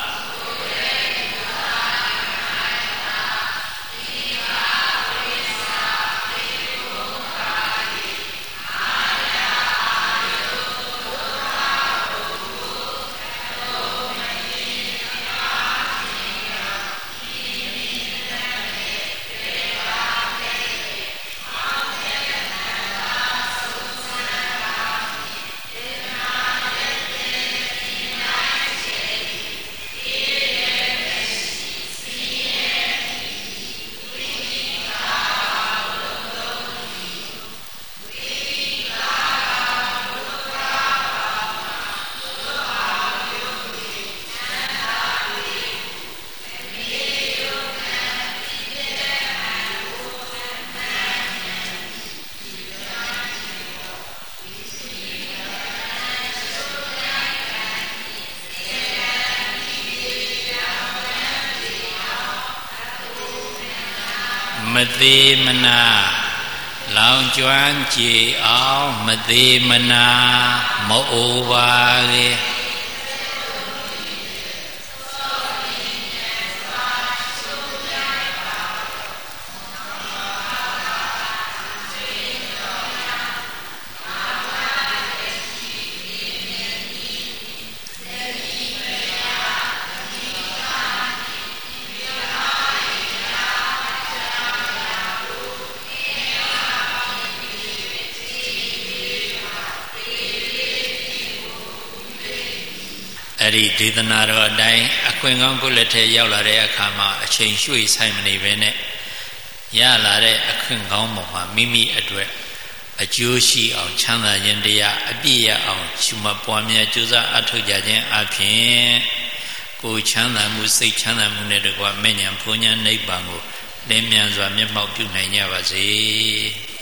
မသေးမနာလောင်ကျွမ်းကြည်အောင်မသေးမနာမအိုပါလေအဲ့ဒီဒေသနာတော်အတိုင်းအခွင့်ကောင်းကိုလက်ထဲရောက်လာတဲ့အခါမှာအချိန်ရွှေ့ဆိုင်မနေဘဲနဲ့ရလာတဲ့အခွင့်ကောင်းပေါ်မှာမိမိအတွက်အကျိုးရှိအောင်ချမ်းသာခြင်းတရားအပြည့်ရအောင်ရှုမှတ်ပွားများကြိုးစားအထောက်ကြခြင်းအပြင်ကိုချမ်းသာမှုစိတ်ချမ်းသာမှုနဲ့တကွမဲ့ညာဘုံညာနိဗ္ဗာန်ကိုလင်းမြန်စွာမျက်မှောက်ပြုနိုင်ကြပါစေ